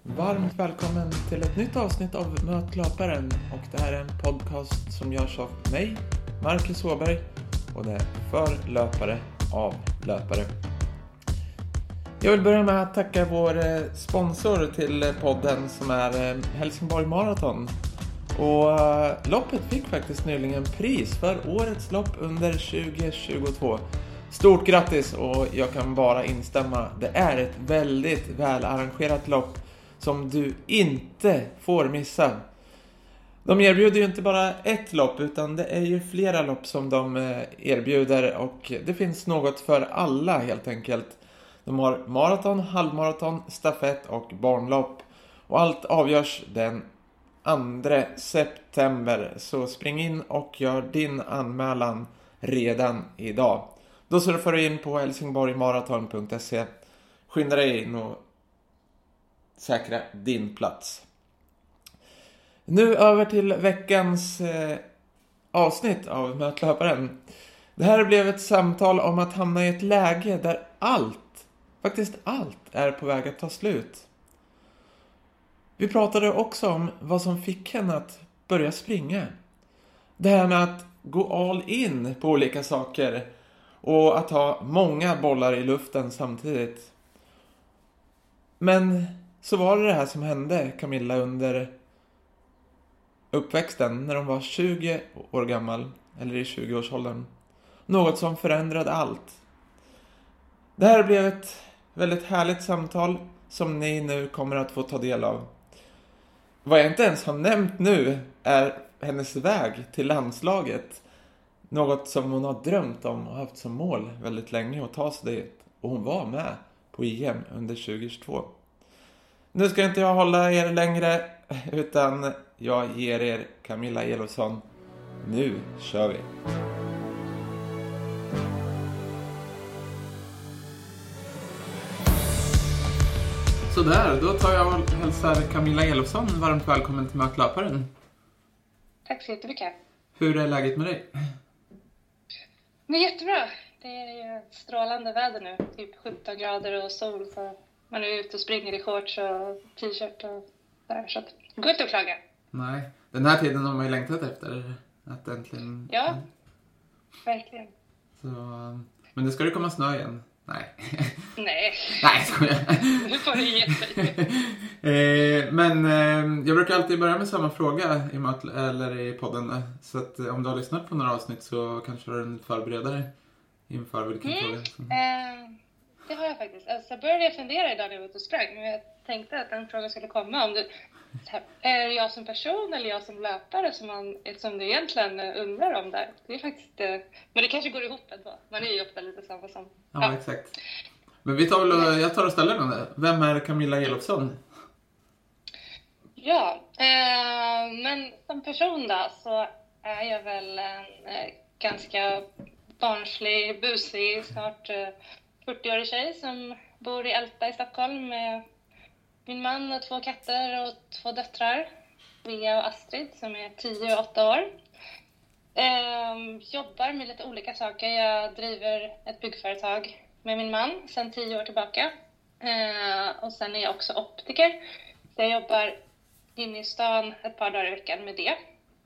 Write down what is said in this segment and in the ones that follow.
Varmt välkommen till ett nytt avsnitt av Möt löparen. Och det här är en podcast som görs av mig, Marcus Åberg. Och det är för löpare av löpare. Jag vill börja med att tacka vår sponsor till podden som är Helsingborg Marathon. Och loppet fick faktiskt nyligen pris för årets lopp under 2022. Stort grattis, och jag kan bara instämma. Det är ett väldigt väl arrangerat lopp som du inte får missa. De erbjuder ju inte bara ett lopp, utan det är ju flera lopp som de erbjuder, och det finns något för alla helt enkelt. De har maraton, halvmaraton, stafett och barnlopp, och allt avgörs den 2 september. Så spring in och gör din anmälan redan idag. Då surfar du in på helsingborgmaraton.se. Skynda dig in och säkra din plats. Nu över till veckans avsnitt av Möt löparen. Det här blev ett samtal om att hamna i ett läge där faktiskt allt är på väg att ta slut. Vi pratade också om vad som fick henne att börja springa. Det här med att gå all in på olika saker och att ha många bollar i luften samtidigt. Men så var det här som hände Camilla under uppväxten när hon var 20 år gammal, eller i 20-årsåldern. Något som förändrade allt. Det här blev ett väldigt härligt samtal som ni nu kommer att få ta del av. Vad jag inte ens har nämnt nu är hennes väg till landslaget. Något som hon har drömt om och haft som mål väldigt länge att ta sig dit. Och hon var med på EM under 2022. Nu ska inte jag hålla er längre, utan jag ger er Camilla Elofsson. Nu kör vi! Sådär, då tar jag och hälsar Camilla Elofsson varmt välkommen till Möt löparen. Tack så jättemycket. Hur är läget med dig? Det är jättebra. Det är ju strålande väder nu. Typ 17 grader och sol. Så man är ute och springer i shorts och t-shirt och där. Så det går inte att klaga. Nej, den här tiden har man ju längtat efter. Att äntligen... Ja, verkligen. Så, men det ska det komma snö igen. Nej. Nej. Nej, skojar. Nu får du ge sig. Men jag brukar alltid börja med samma fråga i podden. Så att om du har lyssnat på några avsnitt så kanske du förbereder dig inför vilken fråga. Det har jag faktiskt. Alltså, jag började fundera idag när jag var ute och sprang. Men jag tänkte att den frågan skulle komma. Om du, är det jag som person eller jag som löpare som du egentligen undrar om där? Det är faktiskt... men det kanske går ihop ändå. Man är ju ofta lite samma som... Ja, exakt. Men jag tar och ställer den där. Vem är Camilla Elofsson? Ja, men som person då så är jag väl en ganska barnslig, busig, snart 40-årig tjej som bor i Älta i Stockholm med min man och 2 katter och 2 döttrar. Via och Astrid som är 10 och 8 år. Jobbar med lite olika saker. Jag driver ett byggföretag med min man sedan 10 år tillbaka. Och sen är jag också optiker. Så jag jobbar inne i stan ett par dagar i veckan med det.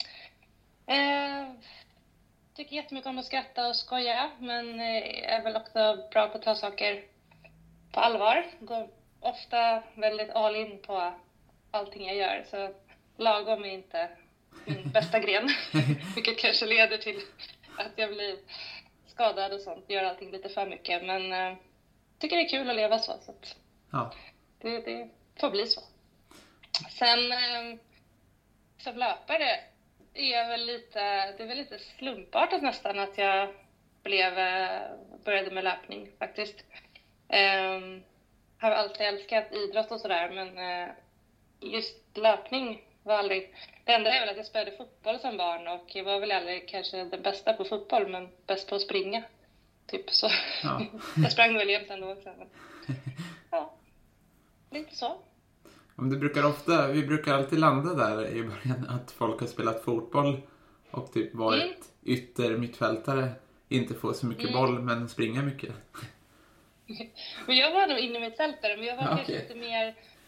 Tycker jättemycket om att skratta och skoja. Men är väl också bra på att ta saker på allvar. Går ofta väldigt all in på allting jag gör. Så lagom är inte min bästa gren. Vilket kanske leder till att jag blir skadad och sånt. Gör allting lite för mycket. Men tycker det är kul att leva så. Så att ja. Det får bli så. Sen som löpare är väl det är väl lite slumpartat nästan att jag började med löpning faktiskt. Har alltid älskat idrott och sådär, men just löpning var aldrig... Det enda är väl att jag spelade fotboll som barn och jag var väl aldrig kanske den bästa på fotboll, men bäst på att springa. Typ så. Ja. Jag sprang väl jämt ändå också. Men... ja, lite så. Vi brukar alltid landa där i början att folk har spelat fotboll och typ varit mittfältare, inte får så mycket boll men springer mycket. Men jag var nog inne mittfältare, men jag var kanske lite mer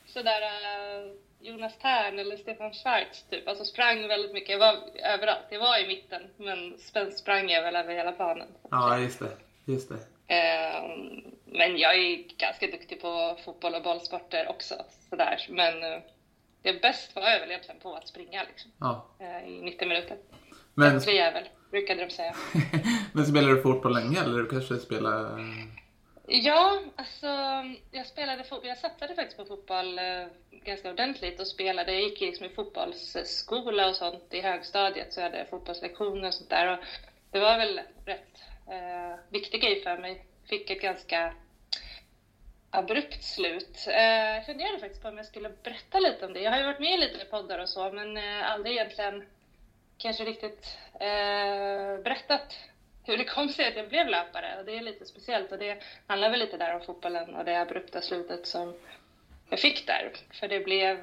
sådär Jonas Tern eller Stefan Schwarz typ. Alltså sprang väldigt mycket. Jag var överallt. Jag var i mitten, men sprang jag väl över hela planen. Ja, just det. Men jag är ganska duktig på fotboll och bollsporter också. Sådär. Men det bäst var jag väl egentligen på att springa liksom. Ja. I 90 minuter. Men jävel, brukade de säga. Men spelar du fotboll länge eller du kanske spelar? Ja, alltså jag satsade faktiskt på fotboll ganska ordentligt och spelade. Jag gick liksom i fotbollsskola och sånt i högstadiet, så jag hade fotbollslektioner och sånt där. Och det var väl rätt viktig grej för mig. Fick ett ganska abrupt slut. Jag funderade faktiskt på om jag skulle berätta lite om det. Jag har ju varit med lite i poddar och så, men aldrig egentligen kanske riktigt berättat hur det kom sig att jag blev löpare. Och det är lite speciellt, och det handlar väl lite där om fotbollen och det abrupta slutet som jag fick där. För det blev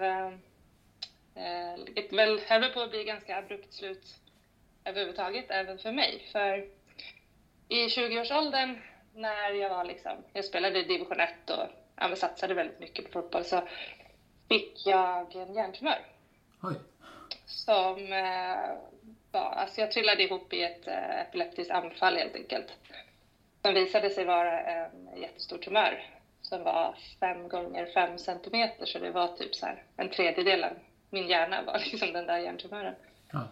höll på att bli ganska abrupt slut överhuvudtaget, även för mig. För i 20-årsåldern, när jag spelade i division 1 och satsade väldigt mycket på fotboll, så fick jag en hjärntumör. Oj. Som jag trillade ihop i ett epileptiskt anfall helt enkelt. Som visade sig vara en jättestor tumör som var 5 gånger 5 centimeter, så det var typ så här en tredjedel av min hjärna var liksom den där hjärntumören. Ja.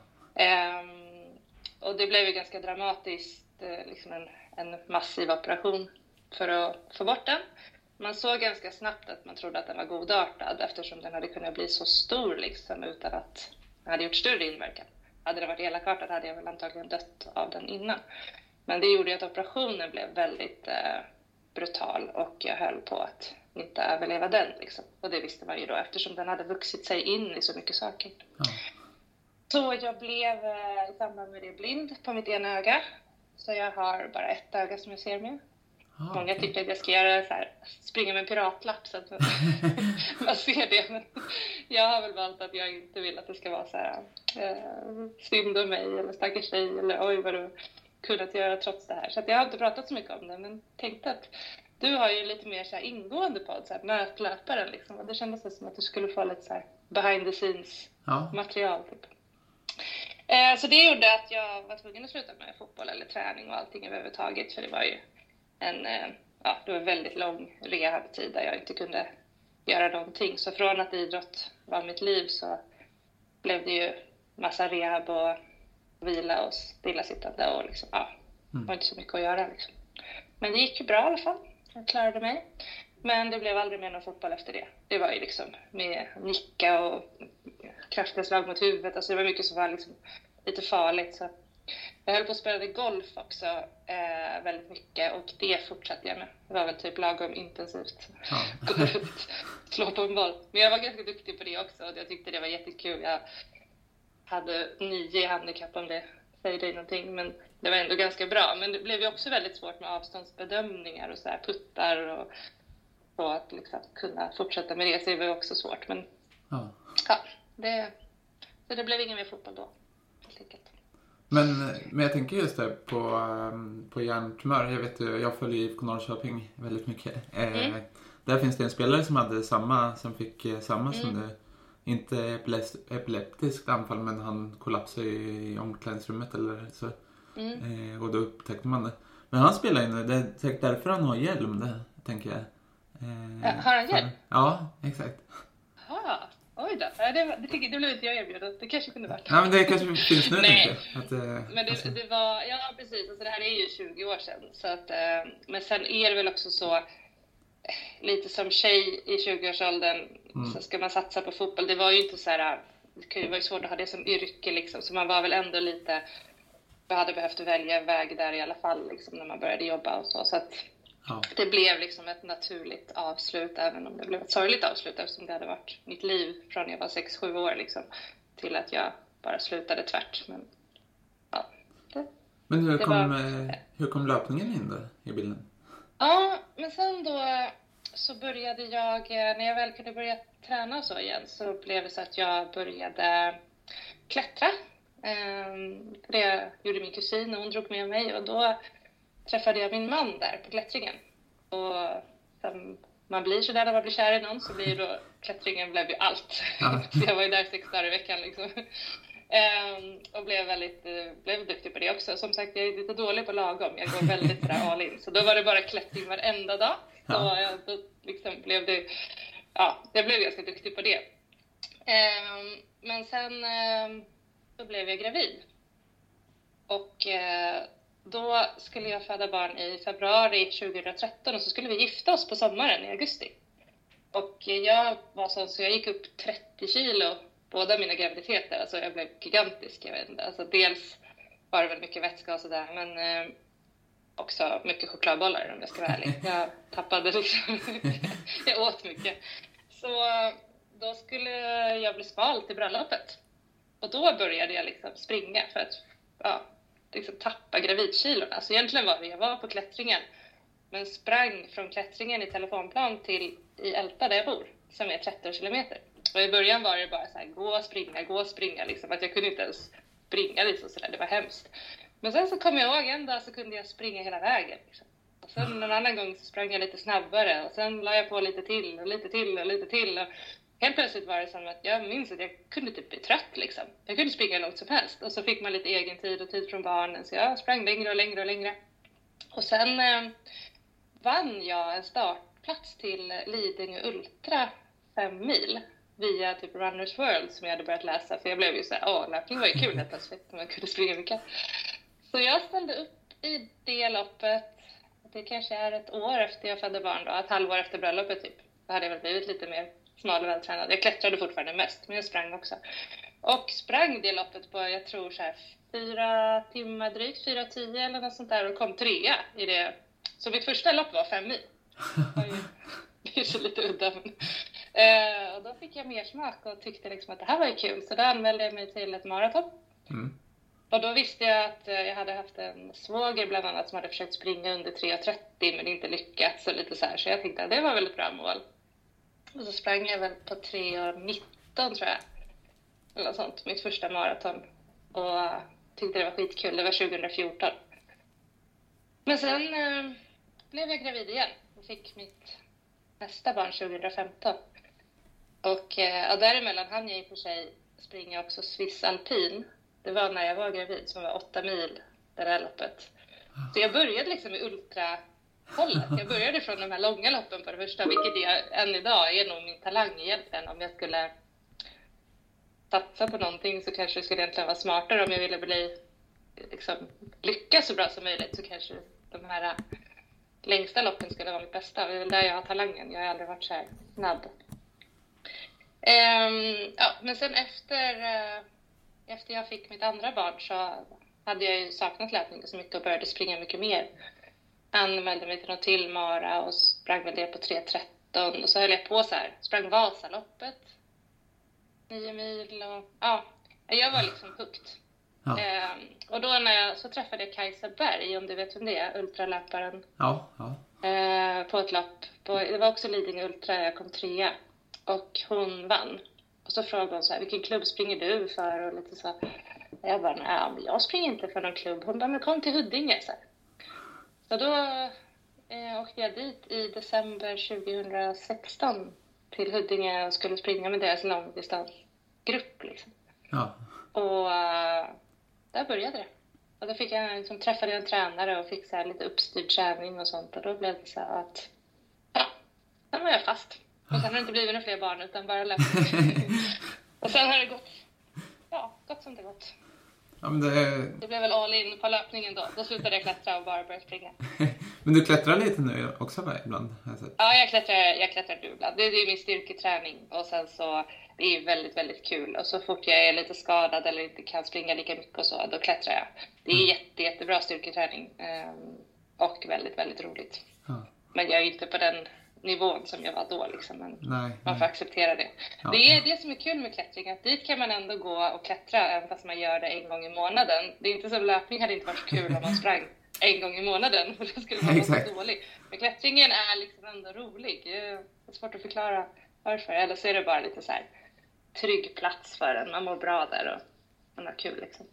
Och det blev ju ganska dramatiskt, liksom en massiv operation för att få bort den. Man såg ganska snabbt att man trodde att den var godartad, eftersom den hade kunnat bli så stor liksom, utan att den hade gjort större inverkan. Hade det varit elakartat hade jag väl antagligen dött av den innan. Men det gjorde att operationen blev väldigt brutal, och jag höll på att inte överleva den liksom. Och det visste man ju då, eftersom den hade vuxit sig in i så mycket saker. Ja. Så jag blev i samband med det blind på mitt ena öga. Så jag har bara ett öga som jag ser med. Många tycker att jag ska göra så här, springa med en piratlapp så att man ser det. Men jag har väl valt att jag inte vill att det ska vara så här synd om mig eller stackars dig eller oj vad du kunnat göra trots det här. Så att jag har inte pratat så mycket om det, men tänkte att du har ju lite mer så här ingående podd, så här mötlöparen liksom. Och det kändes som att du skulle få lite så här behind the scenes material typ. Så det gjorde att jag var tvungen att sluta med fotboll eller träning och allting överhuvudtaget, för det var ju det var väldigt lång rehabtid där jag inte kunde göra någonting. Så från att idrott var mitt liv så blev det ju massa rehab och vila och stillasittande och liksom, det var inte så mycket att göra liksom. Men det gick ju bra i alla fall. Jag klarade mig. Men det blev aldrig mer någon fotboll efter det. Det var ju liksom med nicka och kraftiga slag mot huvudet. Alltså det var mycket som var liksom lite farligt. Så jag höll på att spela golf också väldigt mycket, och det fortsatte jag med. Det var väl typ lagom intensivt. Gå ut, slå på en boll. Men jag var ganska duktig på det också, och jag tyckte det var jättekul. Jag hade 9 handikapp, om det säger dig någonting, men det var ändå ganska bra. Men det blev ju också väldigt svårt med avståndsbedömningar och så här puttar och att liksom kunna fortsätta med det, så det var också svårt. Men så det blev ingen mer fotboll då, helt enkelt. Men jag tänker just det på hjärntumör. Jag vet ju, jag följer IFK Norrköping väldigt mycket. Där finns det en spelare som hade som fick samma som du. Inte epileptiskt anfall, men han kollapsade i omklädningsrummet eller så. Och då upptäckte man det. Men han spelar ju, det är säkert därför han har hjälm, det tänker jag. Har han hjälm? Ja, exakt. Oj då, det blev inte jag erbjuden. Det kanske kunde varit. Ja, men det kanske finns nu. Nej, men det var, ja precis, alltså det här är ju 20 år sedan. Så att, men sen är det väl också så, lite som tjej i 20-årsåldern så ska man satsa på fotboll. Det var ju inte så här, det var ju svårt att ha det som yrke liksom. Så man var väl ändå lite, jag hade behövt välja väg där i alla fall liksom, när man började jobba och så. Så att det blev liksom ett naturligt avslut, även om det blev ett sorgligt avslut, eftersom det hade varit mitt liv från jag var 6-7 år liksom, till att jag bara slutade tvärt. Men hur kom löpningen in då i bilden? Ja, men sen då så började jag, när jag väl kunde börja träna så igen, så blev det så att jag började klättra. Det gjorde min kusin och hon drog med mig, och då träffade jag min man där på klättringen. Och sen man blir så där när man blir kär i någon, så blir då klättringen blev ju allt. Ja. Så jag var ju där 6 dagar i veckan liksom. Och blev duktig på det också. Som sagt, jag är lite dålig på lagom. Jag går väldigt bra all in. Så då var det bara klättring varenda dag. Så då liksom blev det, jag blev ganska duktig på det. Men sen då blev jag gravid. Och då skulle jag föda barn i februari 2013 och så skulle vi gifta oss på sommaren i augusti. Och jag var så jag gick upp 30 kilo båda mina graviditeter. Alltså jag blev gigantisk, jag vet inte. Alltså dels var det väl mycket vätska och sådär, men också mycket chokladbollar om jag ska vara ärlig. Jag tappade liksom, jag åt mycket. Så då skulle jag bli smal till bröllopet. Och då började jag liksom springa för att liksom tappa gravidkilorna. Så egentligen var jag var på klättringen, men sprang från klättringen i telefonplan till i Älta där jag bor, som är 13 kilometer. Och i början var det bara så här, gå och springa liksom. Att jag kunde inte ens springa liksom sådär, det var hemskt. Men sen så kom jag ihåg en dag så kunde jag springa hela vägen liksom. Och sen en annan gång så sprang jag lite snabbare. Och sen la jag på lite till och lite till och lite till. Och helt plötsligt var det som att jag minns att jag kunde typ bli trött liksom. Jag kunde springa långt som helst. Och så fick man lite egen tid och tid från barnen. Så jag sprang längre och längre och längre. Och sen vann jag en startplats till Lidingö Ultra 5 mil. Via typ Runners World som jag hade börjat läsa. För jag blev ju såhär, löpning var ju kul helt plötsligt. Man kunde springa mycket. Så jag ställde upp i det loppet. Det kanske är ett år efter jag födde barn då. Ett halvår efter bröllopet typ. Då hade jag väl blivit lite mer smal och vältränad. Jag klättrade fortfarande mest, men jag sprang också. Och sprang det loppet på, jag tror så här 4 timmar drygt, 4:10 eller något sånt där. Och kom 3 i det. Så mitt första lopp var 5 mil. Det är så lite udda. Och då fick jag mer smak och tyckte liksom att det här var ju kul. Så då anmälde jag mig till ett maraton. Och då visste jag att jag hade haft en svåger bland annat som hade försökt springa under 3:30 men inte lyckats och lite så här. Så jag tänkte att det var väl ett bra mål. Och så sprang jag väl på 3:19 tror jag. Eller något sånt, mitt första maraton. Och tyckte det var skitkul, det var 2014. Men sen blev jag gravid igen och fick mitt nästa barn 2015. Och däremellan hann jag i och för sig springa också Swiss Alpin. Det var när jag var gravid som var 8 mil det där loppet. Så jag började liksom i ultrahållet. Jag började från de här långa loppen på det första, vilket jag än idag är nog min talang egentligen. Om jag skulle satsa på någonting så kanske det skulle egentligen vara smartare om jag ville bli liksom lyckas så bra som möjligt, så kanske de här längsta loppen skulle vara mitt bästa. Det är där jag har talangen. Jag har aldrig varit så här snabb. Men sen efter jag fick mitt andra barn så hade jag ju saknat löpning så mycket och började springa mycket mer. Anmälde mig till något till mara och sprang väl det på 3:13. Och så höll jag på så här. Sprang Vasaloppet 9 mil och jag var liksom hooked. Och då så träffade jag Kajsa Berg, om du vet vem det är, ultralöparen. På ett lopp. Det var också Lidingö Ultra, jag kom 3 och hon vann. Och så frågade hon så här, vilken klubb springer du för? Och lite så. Jag bara, nej, men jag springer inte för någon klubb. Hon bara, men kom till Huddinge. Så då åkte jag dit i december 2016 till Huddinge och skulle springa med deras långdistansgrupp liksom. Och där började det. Och då fick jag träffade en tränare och fick så här lite uppstyrd träning och sånt. Och då blev det så här att sen var jag fast. Och sen har det inte blivit några fler barn utan bara löpning. Och sen har det gått som det gått. Ja, men det blev väl all in på löpningen då. Då slutade jag klättra och bara började springa. Men du klättrar lite nu också ibland? Ja, jag klättrar nu ibland. Det är min styrketräning. Och sen så, det är väldigt, väldigt kul. Och så fort jag är lite skadad eller inte kan springa lika mycket och så, då klättrar jag. Det är jättebra styrketräning. Och väldigt, väldigt roligt. Men jag är inte på den nivån som jag var då liksom, men man får acceptera det. Det är det som är kul med klättring, att dit kan man ändå gå och klättra även fast man gör det en gång i månaden. Det är inte som löpning, hade inte varit så kul om man sprang en gång i månaden, för det skulle vara så dålig. Men klättringen är liksom ändå rolig. Det är svårt att förklara varför, eller så är det bara lite så här trygg plats för en. Man mår bra där och man har kul liksom.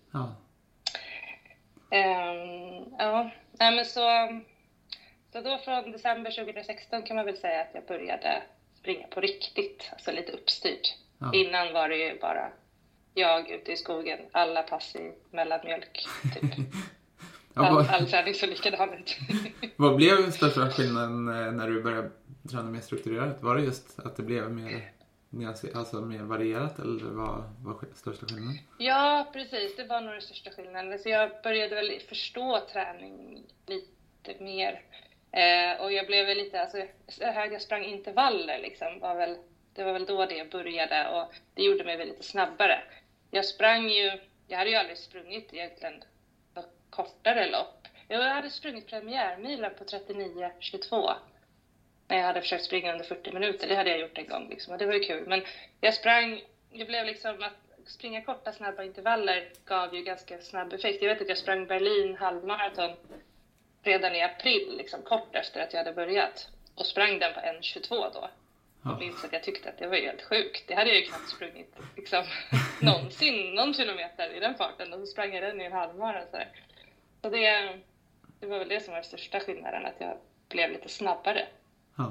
Så då från december 2016 kan man väl säga att jag började springa på riktigt, alltså lite uppstyrt. Ja. Innan var det ju bara jag ute i skogen, alla pass i mellanmjölk, typ. All träning så likadan ut. Vad blev största skillnaden när du började träna mer strukturerat? Var det just att det blev mer varierat, eller vad var största skillnaden? Ja, precis. Det var nog den största skillnaden. Så jag började väl förstå träning lite mer. Och jag blev väl lite, alltså jag sprang intervaller liksom, det var väl då det började, och det gjorde mig väl lite snabbare. Jag hade ju aldrig sprungit egentligen kortare lopp. Jag hade sprungit premiärmilen på 39:22 när jag hade försökt springa under 40 minuter. Det hade jag gjort en gång liksom, och det var ju kul. Men det blev liksom att springa korta snabba intervaller gav ju ganska snabb effekt. Jag vet att jag sprang Berlin halvmaraton redan i april, liksom kort efter att jag hade börjat, och sprang den på 1:22 då. Jag minns att jag tyckte att det var helt sjukt. Det hade jag ju knappt sprungit liksom, någon kilometer i den farten, och så sprang jag den i en halvmaraton. Så det var väl det som var den största skillnaden, att jag blev lite snabbare. Ja.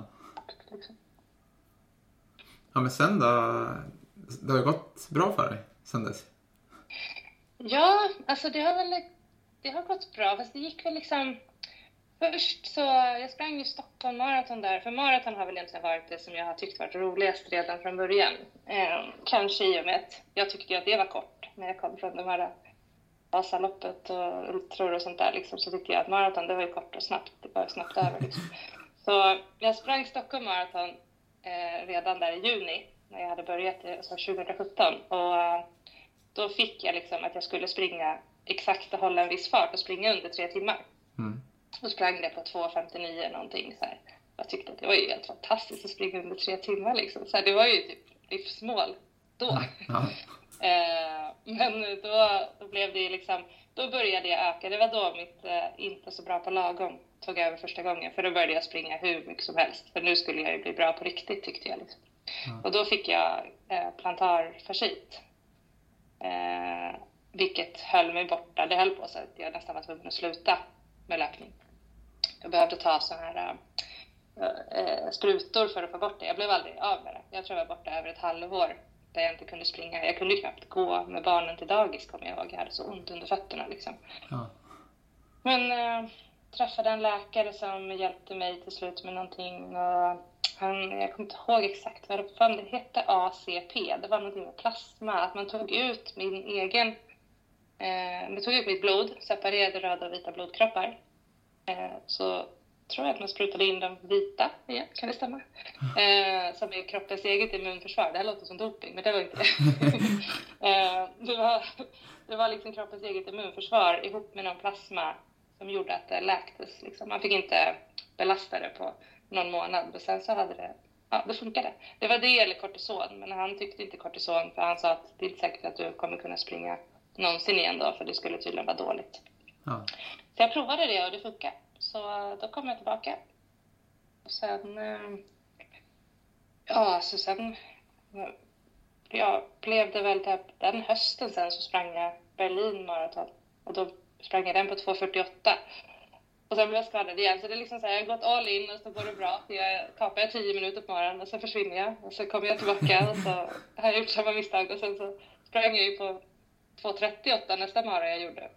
Ja, men sen då? Det har ju gått bra för dig sen dess. Ja, alltså det har gått bra. Fast det gick väl liksom... Först så, jag sprang ju Stockholm maraton där. För maraton har väl egentligen varit det som jag har tyckt varit roligast redan från början. Kanske i och med att jag tyckte att det var kort när jag kom från de här Vasaloppet och ultror och sånt där liksom, så tyckte jag att maraton, det var ju kort och snabbt. Det var snabbt över liksom. Så jag sprang Stockholm maraton redan där i juni när jag hade börjat, alltså 2017. Och då fick jag liksom att jag skulle springa exakt och hålla en viss fart och springa under 3 timmar. Mm. Och sprang det på 2:59 någonting så här. Jag tyckte att det var ju helt fantastiskt att springa under 3 timmar liksom. Så här, det var ju typ livsmål då. Ja. Men då blev det liksom, då började jag öka. Det var då mitt inte så bra på lagom tog över första gången. För då började jag springa hur mycket som helst. För nu skulle jag ju bli bra på riktigt, tyckte jag liksom. Och då fick jag plantarfascit. Vilket höll mig borta. Det höll på så att jag nästan var tvungen att sluta med löpning. Jag behövde ta såna här sprutor för att få bort det. Jag blev aldrig av med det. Jag tror jag var borta över ett halvår där jag inte kunde springa. Jag kunde knappt gå med barnen till dagis, kommer jag ihåg. Jag hade så ont under fötterna liksom. Ja. Men träffade en läkare som hjälpte mig till slut med någonting. Och jag kommer inte ihåg exakt vad det hette. ACP. Det var någonting med plasma. Att man tog ut min egen... man tog ut mitt blod. Separerade röda och vita blodkroppar. Så tror jag att man sprutade in de vita igen, kan det stämma? Som är kroppens eget immunförsvar. Det här låter som doping, men det var inte det. Det var liksom kroppens eget immunförsvar ihop med någon plasma som gjorde att det läktes. Liksom. Man fick inte belasta det på någon månad. Och sen så hade det funkade. Det var det eller kortison, men han tyckte inte kortison. För han sa att det är inte säkert att du kommer kunna springa någonsin igen då, för det skulle tydligen vara dåligt. Ja. Så jag provade det och det funkade. Så då kom jag tillbaka. Och sen... blev det väl den hösten sen så sprang jag Berlin maraton. Och då sprang jag den på 2:48. Och sen blev jag skadad igen. Så det är liksom så här, jag har gått all in och så går det bra. Jag kapar 10 minuter på morgonen och så försvinner jag. Och så kommer jag tillbaka och så har jag gjort samma misstag. Och sen så sprang jag ju på 2:38 nästa mara jag gjorde.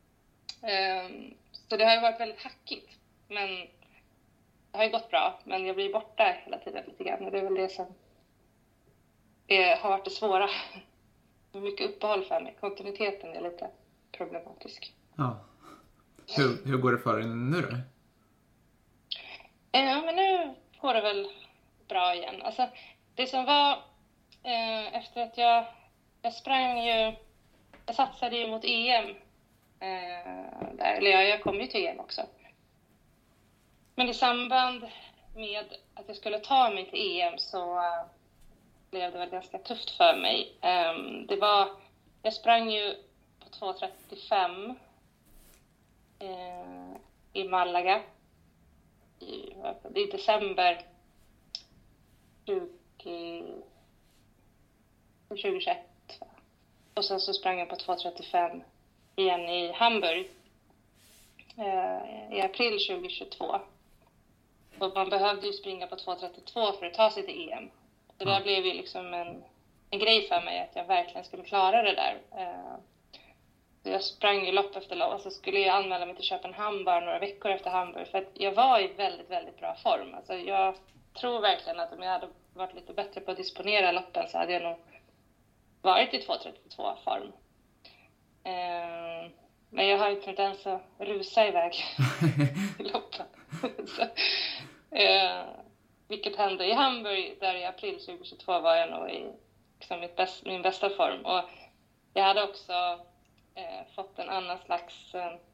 Så det har ju varit väldigt hackigt. Men det har ju gått bra. Men jag blir borta hela tiden lite grann. Och det är väl det som har varit det svåra. Det är mycket uppehåll för mig. Kontinuiteten är lite problematisk. Ja. Hur går det för dig nu då? Ja, men nu går det väl bra igen. Alltså, det som var efter att jag sprang ju... Jag satsade ju mot EM. Där. Eller jag kom ju till EM också. Men i samband med att jag skulle ta mig till EM så blev det väl ganska tufft för mig. Jag sprang ju på 2:35 i Malaga i december 2021. Och sen så sprang jag på 2:35 igen i Hamburg i april 2022. Och man behövde ju springa på 2.32 för att ta sig till EM. Så det blev ju liksom en grej för mig att jag verkligen skulle klara det där. Så jag sprang ju lopp efter lopp och så skulle jag anmäla mig till Köpenhamn bara några veckor efter Hamburg. För att jag var i väldigt, väldigt bra form. Alltså jag tror verkligen att om jag hade varit lite bättre på att disponera loppen så hade jag nog varit i 2.32 form. Men jag har ju tendens att rusa iväg i loppen. Så, vilket hände i Hamburg där i april 2022 var jag nog i liksom min bästa form. Och jag hade också fått en annan slags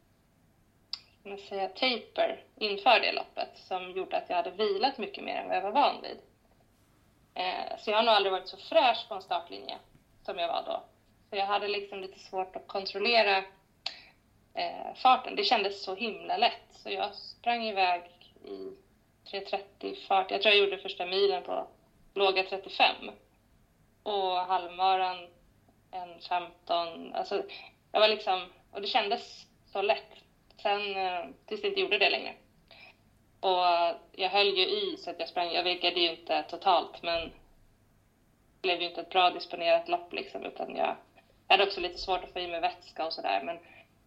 taper inför det loppet som gjorde att jag hade vilat mycket mer än vad jag var van vid. Så jag har nog aldrig varit så fräsch på en startlinje som jag var då. Så jag hade liksom lite svårt att kontrollera farten. Det kändes så himla lätt. Så jag sprang iväg i 3.30 fart. Jag tror jag gjorde första milen på låga 35. Och halvmaran 1.15. Alltså, jag var liksom... Och det kändes så lätt. Sen tills jag inte gjorde det längre. Och jag höll ju i så att jag sprang. Jag väggade ju inte totalt. Men det blev ju inte ett bra disponerat lopp liksom. Utan jag hade också lite svårt att få i mig vätska och sådär.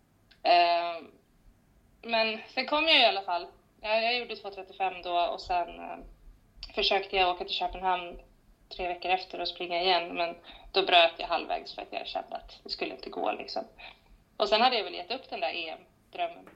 Men sen kom jag i alla fall. Jag gjorde 2.35 då och sen försökte jag åka till Köpenhamn 3 veckor efter och springa igen. Men då bröt jag halvvägs för att jag kände att det skulle inte gå liksom. Och sen hade jag väl gett upp den där EM-drömmen.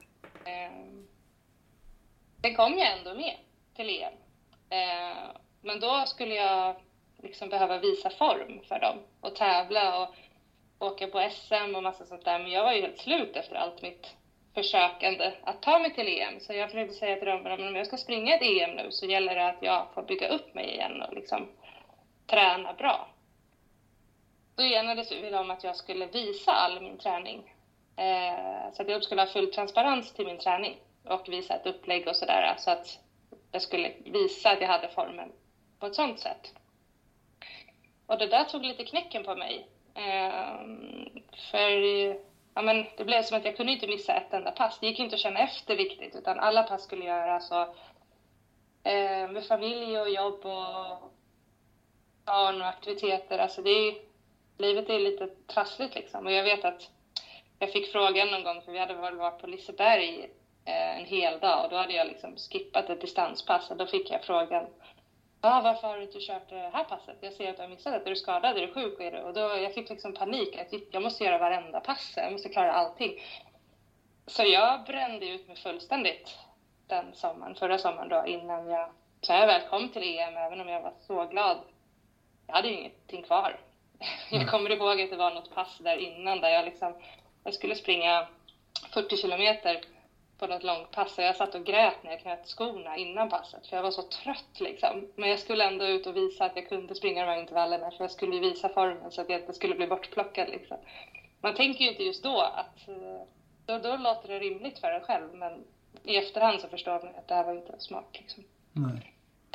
Sen kom jag ändå med till EM. Men då skulle jag liksom behöva visa form för dem och tävla och åka på SM och massa sånt där. Men jag var ju helt slut efter allt mitt försökande att ta mig till EM. Så jag försökte säga till dem att om jag ska springa ett EM nu så gäller det att jag får bygga upp mig igen och liksom träna bra. Då enades vi om att jag skulle visa all min träning. Så att jag skulle ha full transparens till min träning och visa ett upplägg och sådär. Så att jag skulle visa att jag hade formen på ett sånt sätt. Och det där tog lite knäcken på mig. För ja, men det blev som att jag kunde inte missa ett enda pass. Det gick inte att känna efter riktigt utan alla pass skulle göras med familj och jobb och barn och aktiviteter. Alltså livet är lite trassligt liksom. Och jag vet att jag fick frågan någon gång för vi hade varit på Liseberg en hel dag och då hade jag liksom skippat ett distanspass och då fick jag frågan: varför har du inte kört det här passet? Jag ser att du har missat det. Är du skadad? Är du sjuk? Och då jag fick liksom panik. Jag måste göra varenda pass. Jag måste klara allting. Så jag brände ut mig fullständigt förra sommaren då, innan jag väl kom till EM, även om jag var så glad. Jag hade ju ingenting kvar. Jag kommer ihåg att det var något pass där innan där jag skulle springa 40 kilometer på något långt pass. Jag satt och grät när jag knöt skorna innan passet. För jag var så trött liksom. Men jag skulle ändå ut och visa att jag kunde springa de här intervallerna. För jag skulle visa formen så att jag inte skulle bli bortplockad liksom. Man tänker ju inte just då att... Då låter det rimligt för en själv. Men i efterhand så förstår man att det här var inte smart liksom. Nej.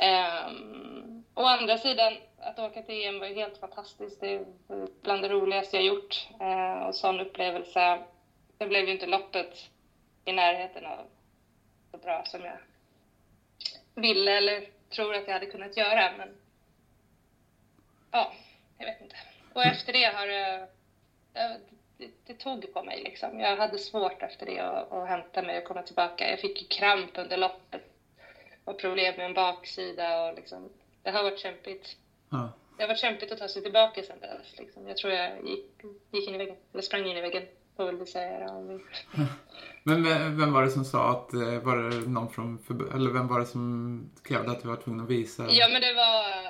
Å andra sidan, att åka till EM var ju helt fantastiskt. Det är bland det roligaste jag gjort. Och sån upplevelse. Det blev ju inte loppet i närheten av så bra som jag ville eller tror att jag hade kunnat göra. Men ja, jag vet inte. Och efter det har det tog på mig liksom. Jag hade svårt efter det att hämta mig och komma tillbaka. Jag fick kramp under loppet och problem med en baksida och liksom, det har varit kämpigt. Ja. Det har varit kämpigt att ta sig tillbaka sen dess liksom. Jag tror jag gick in i väggen, eller sprang in i väggen. Men vem var det som sa att var det någon från eller vem var det som krävde att du var tvungen att visa? Ja, men det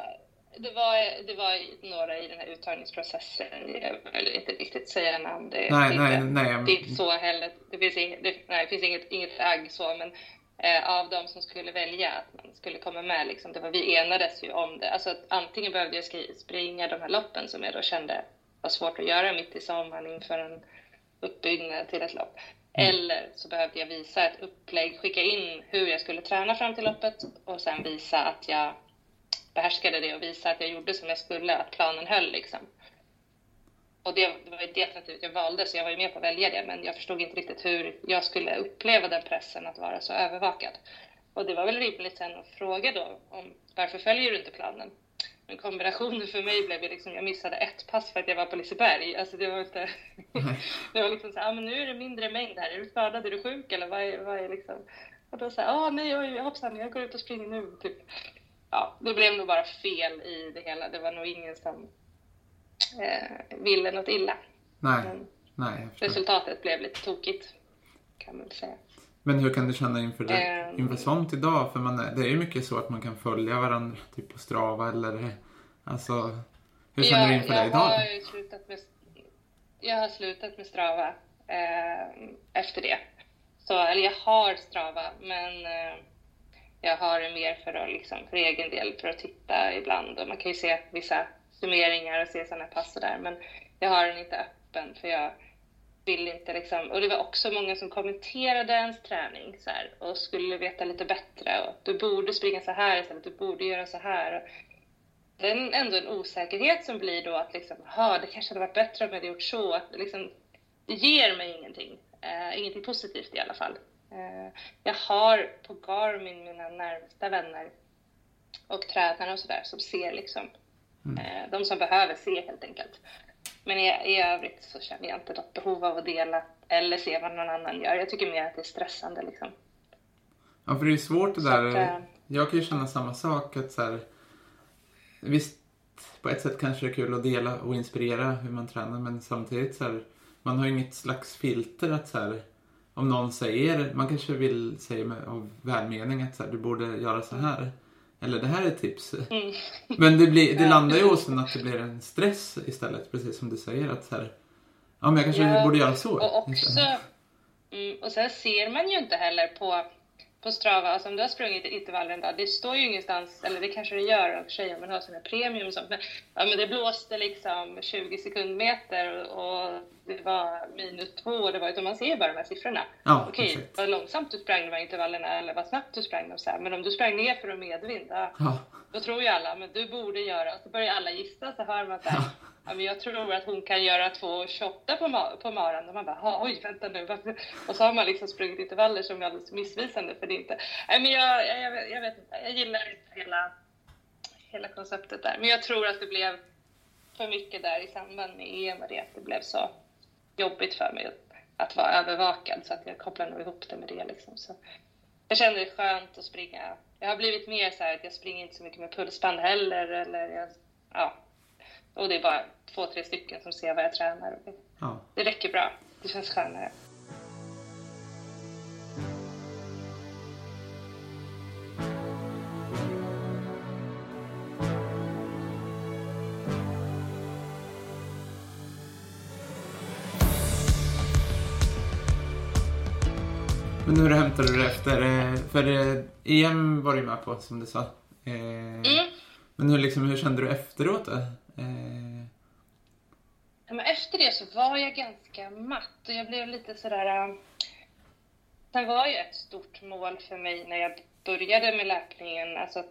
var några i den här uttagningsprocessen. Jag vill inte riktigt säga namn. Det är inte så heller. Det finns inget ägg så, men av dem som skulle välja att man skulle komma med liksom, vi enades ju om det. Alltså att antingen behövde jag springa de här loppen som jag då kände var svårt att göra mitt i sommaren inför en uppbyggnad till ett lopp. Eller så behövde jag visa ett upplägg, skicka in hur jag skulle träna fram till loppet och sen visa att jag behärskade det och visa att jag gjorde som jag skulle, att planen höll liksom. Och det var ju det alternativet jag valde, så jag var ju med på att välja det, men jag förstod inte riktigt hur jag skulle uppleva den pressen att vara så övervakad. Och det var väl rimligt sen att fråga då om varför följer du inte planen? Men kombinationen för mig blev liksom, jag missade ett pass för att jag var på Liseberg. Alltså det var inte, det var liksom så här, men nu är det mindre mängd här. Är du skadad, är du sjuk eller vad är liksom? Och då sa jag, nej hoppsan, jag går ut och springer nu typ. Ja, det blev nog bara fel i det hela. Det var nog ingen som ville något illa. Nej. Resultatet blev lite tokigt, kan man säga. Men hur kan du känna inför sånt idag? För det är ju mycket så att man kan följa varandra typ på Strava eller alltså, hur känner du inför det idag? Jag har slutat med Strava efter det. Eller jag har Strava, men jag har det mer för egen del, för att titta ibland. Och man kan ju se vissa summeringar och se sådana pass och där, men jag har den inte öppen för jag vill inte liksom, och det var också många som kommenterade ens träning så här, och skulle veta lite bättre och du borde springa så här istället, du borde göra så här. Och det är ändå en osäkerhet som blir då att liksom, det kanske hade varit bättre om jag hade gjort så, att liksom, det ger mig ingenting positivt i alla fall. Jag har på Garmin mina närmsta vänner och tränare och sådär som ser liksom, de som behöver se helt enkelt. Men i övrigt så känner jag inte något behov av att dela eller se vad någon annan gör. Jag tycker mer att det är stressande liksom. Ja, för det är svårt det där. Jag kan ju känna samma sak att så här, visst, på ett sätt kanske det är kul att dela och inspirera hur man tränar, men samtidigt så här, man har inget slags filter att så här, om någon säger, man kanske vill säga av välmening att så här, du borde göra så här. Eller det här är tips. Men det landar ju hos en att det blir en stress istället. Precis som du säger. Att så här, men jag kanske borde göra så. Och också, och sen ser man ju inte heller på Strava. Alltså om du har sprungit intervallen där. Det står ju ingenstans. Eller det kanske det gör av sig om man har sina premium och sånt. Men det blåste liksom 20 sekundmeter. Och det var -2. Och man ser ju bara de här siffrorna. Ja, okej, vad långsamt du sprang de här intervallerna. Eller vad snabbt du sprang dem så här. Men om du sprang ner för att medvind. Då tror ju alla, men du borde göra. Så börjar alla gissa, så hör man så här. Men jag tror att hon kan göra 2:28 på maran. Och man bara, oj, vänta nu. Och så har man liksom sprungit intervaller som är alldeles missvisande. För det inte. Men jag vet inte. Jag gillar inte hela konceptet där. Men jag tror att det blev för mycket där i samband med EM. Att det blev så jobbigt för mig att vara övervakad. Så att jag kopplar nog ihop det med det liksom. Så jag kände det skönt att springa. Jag har blivit mer så här att jag springer inte så mycket med pulsband heller. Och det är bara 2-3 stycken som ser vad jag tränar. Det räcker bra. Det känns skönare. Men hur hämtade du det efter? För EM var du med på, som du sa. Men hur kände du efteråt då? Men efter det så var jag ganska matt. Och jag blev lite sådär... Sen var ju ett stort mål för mig när jag började med löpningen. Alltså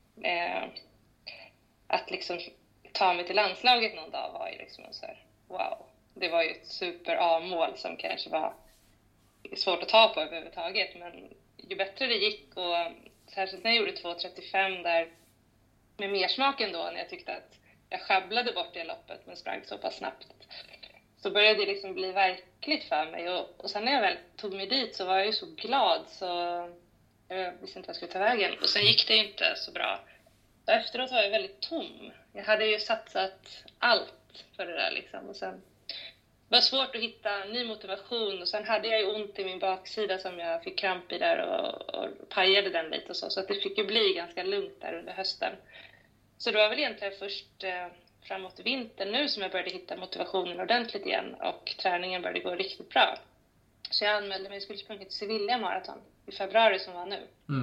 att liksom ta mig till landslaget någon dag var ju liksom så här, wow. Det var ju ett super A-mål som kanske var svårt att ta på överhuvudtaget. Men ju bättre det gick, och särskilt när jag gjorde 2:35 där med mersmaken då, när jag tyckte att jag sjabblade bort det loppet men sprang så pass snabbt, så började det liksom bli verkligt för mig. Och sen när jag väl tog mig dit så var jag ju så glad så jag visste inte vad jag skulle ta vägen. Och sen gick det inte så bra. Och efteråt var jag väldigt tom. Jag hade ju satsat allt för det där liksom. Och sen var det svårt att hitta ny motivation. Och sen hade jag ju ont i min baksida som jag fick kramp i där och pajade den lite och så. Så att det fick ju bli ganska lugnt där under hösten. Så det var väl egentligen först framåt vintern nu som jag började hitta motivationen ordentligt igen. Och träningen började gå riktigt bra. Så jag anmälde mig, jag skulle springa till Sevilla maraton i februari som var nu.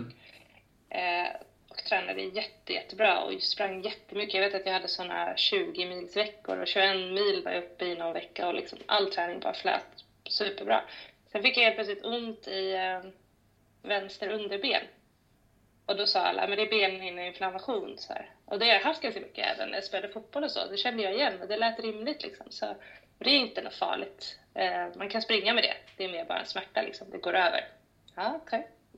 Och tränade jättebra och sprang jättemycket. Jag vet att jag hade såna 20 mils veckor och 21 mil var jag uppe i någon vecka. Och liksom all träning bara flöt superbra. Sen fick jag helt plötsligt ont i vänster underben. Och då sa alla, men det är benhinneinflammation. Så här. Och det har jag haft ganska mycket även när jag spelade fotboll och så. Det kände jag igen och det lät rimligt liksom. Så det är inte något farligt. Man kan springa med det. Det är mer bara en smärta liksom. Det går över. Ja, okej.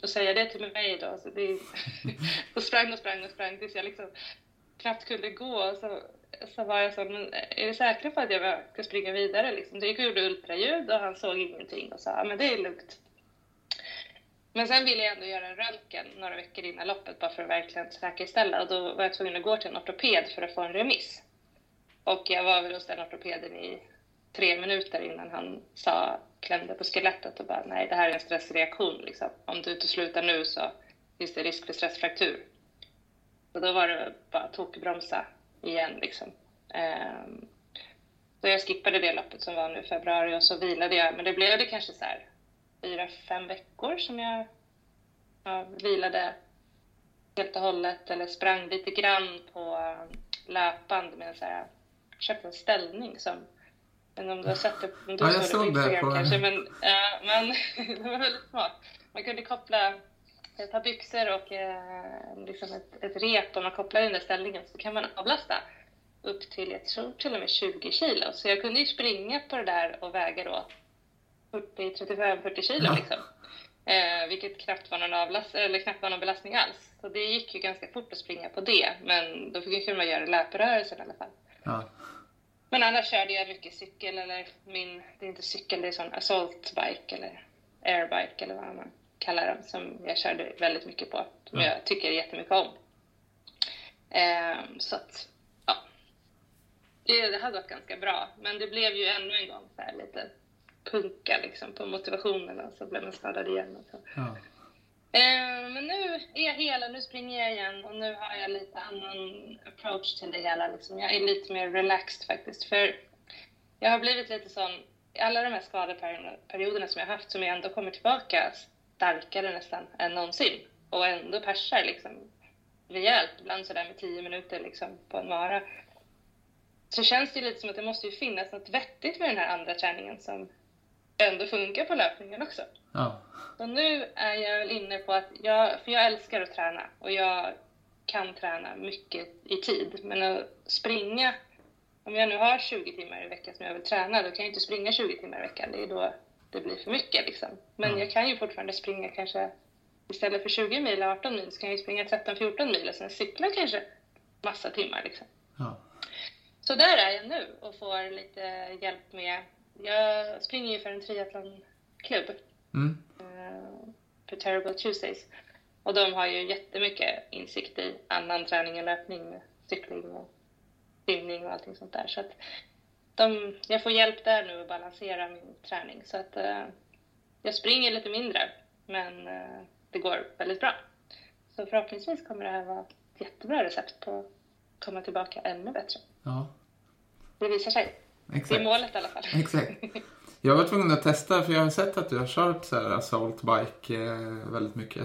och säga det till mig då. Så det, och sprang tills jag liksom knappt kunde gå. Så var jag så, men är du säker på att jag ska springa vidare? Liksom? Det gick och gjorde ultraljud och han såg ingenting och sa, men det är lugnt. Men sen ville jag ändå göra en röntgen några veckor innan loppet bara för att verkligen säkerställa. Och då var jag tvungen att gå till en ortoped för att få en remiss. Och jag var väl hos den ortopeden i 3 minuter innan han klämde på skelettet och bara, nej, det här är en stressreaktion. Liksom. Om du inte slutar nu så finns det risk för stressfraktur. Och då var det bara tokbromsa igen liksom. Så jag skippade det loppet som var nu i februari och så vilade jag. Men det blev det kanske så här 4-5 veckor som jag vilade helt och hållet. Eller sprang lite grann på löpband med så här, köpte en ställning som, men om du har sett det, jag såg det på kanske, men det var väldigt smart. Man kunde koppla ett par byxor och liksom ett rep, och man kopplar in den ställningen så kan man avlasta upp till, jag tror till och med 20 kilo. Så jag kunde ju springa på det där och väga då upp i 35-40 kilo liksom. Vilket knappt var någon belastning alls. Så det gick ju ganska fort att springa på det. Men då kunde man göra löprörelsen i alla fall. Ja. Men annars körde jag mycket cykel, eller det är inte cykel, det är sån assault bike eller airbike eller vad man kallar dem, som jag körde väldigt mycket på. Som jag tycker jättemycket om. Så att, ja. Det hade varit ganska bra. Men det blev ju ännu en gång så här lite punka liksom på motivationen, och så blev man skadad igen. Och så. Ja. Men nu är jag hela, nu springer jag igen och nu har jag lite annan approach till det hela. Liksom. Jag är lite mer relaxed faktiskt, för jag har blivit lite sån, alla de här skadeperioderna som jag har haft, som jag ändå kommer tillbaka starkare nästan än någonsin och ändå persar liksom rejält, ibland sådär med 10 minuter liksom på en mara. Så känns det lite som att det måste ju finnas något vettigt med den här andra träningen som ändå funkar på löpningen också. Ja. Så nu är jag väl inne på att för jag älskar att träna och jag kan träna mycket i tid. Men att springa, om jag nu har 20 timmar i veckan som jag vill träna, då kan jag inte springa 20 timmar i veckan. Det är då det blir för mycket liksom. Men jag kan ju fortfarande springa kanske, istället för 20 mil eller 18 mil så kan jag springa 13-14 mil och sen cykla kanske massa timmar liksom. Ja. Så där är jag nu och får lite hjälp med. Jag springer ju för en triathlonklubb. För Terrible Tuesdays. Och de har ju jättemycket insikt i annan träning än löpning, cykling och simning och allting sånt där. Så att jag får hjälp där nu att balansera min träning. Så att jag springer lite mindre, men det går väldigt bra. Så förhoppningsvis kommer det här vara ett jättebra recept på att komma tillbaka ännu bättre. Ja. Det visar sig. Exakt. Det är målet i alla fall. Exakt. Jag var tvungen att testa, för jag har sett att du har kört så här assault bike väldigt mycket.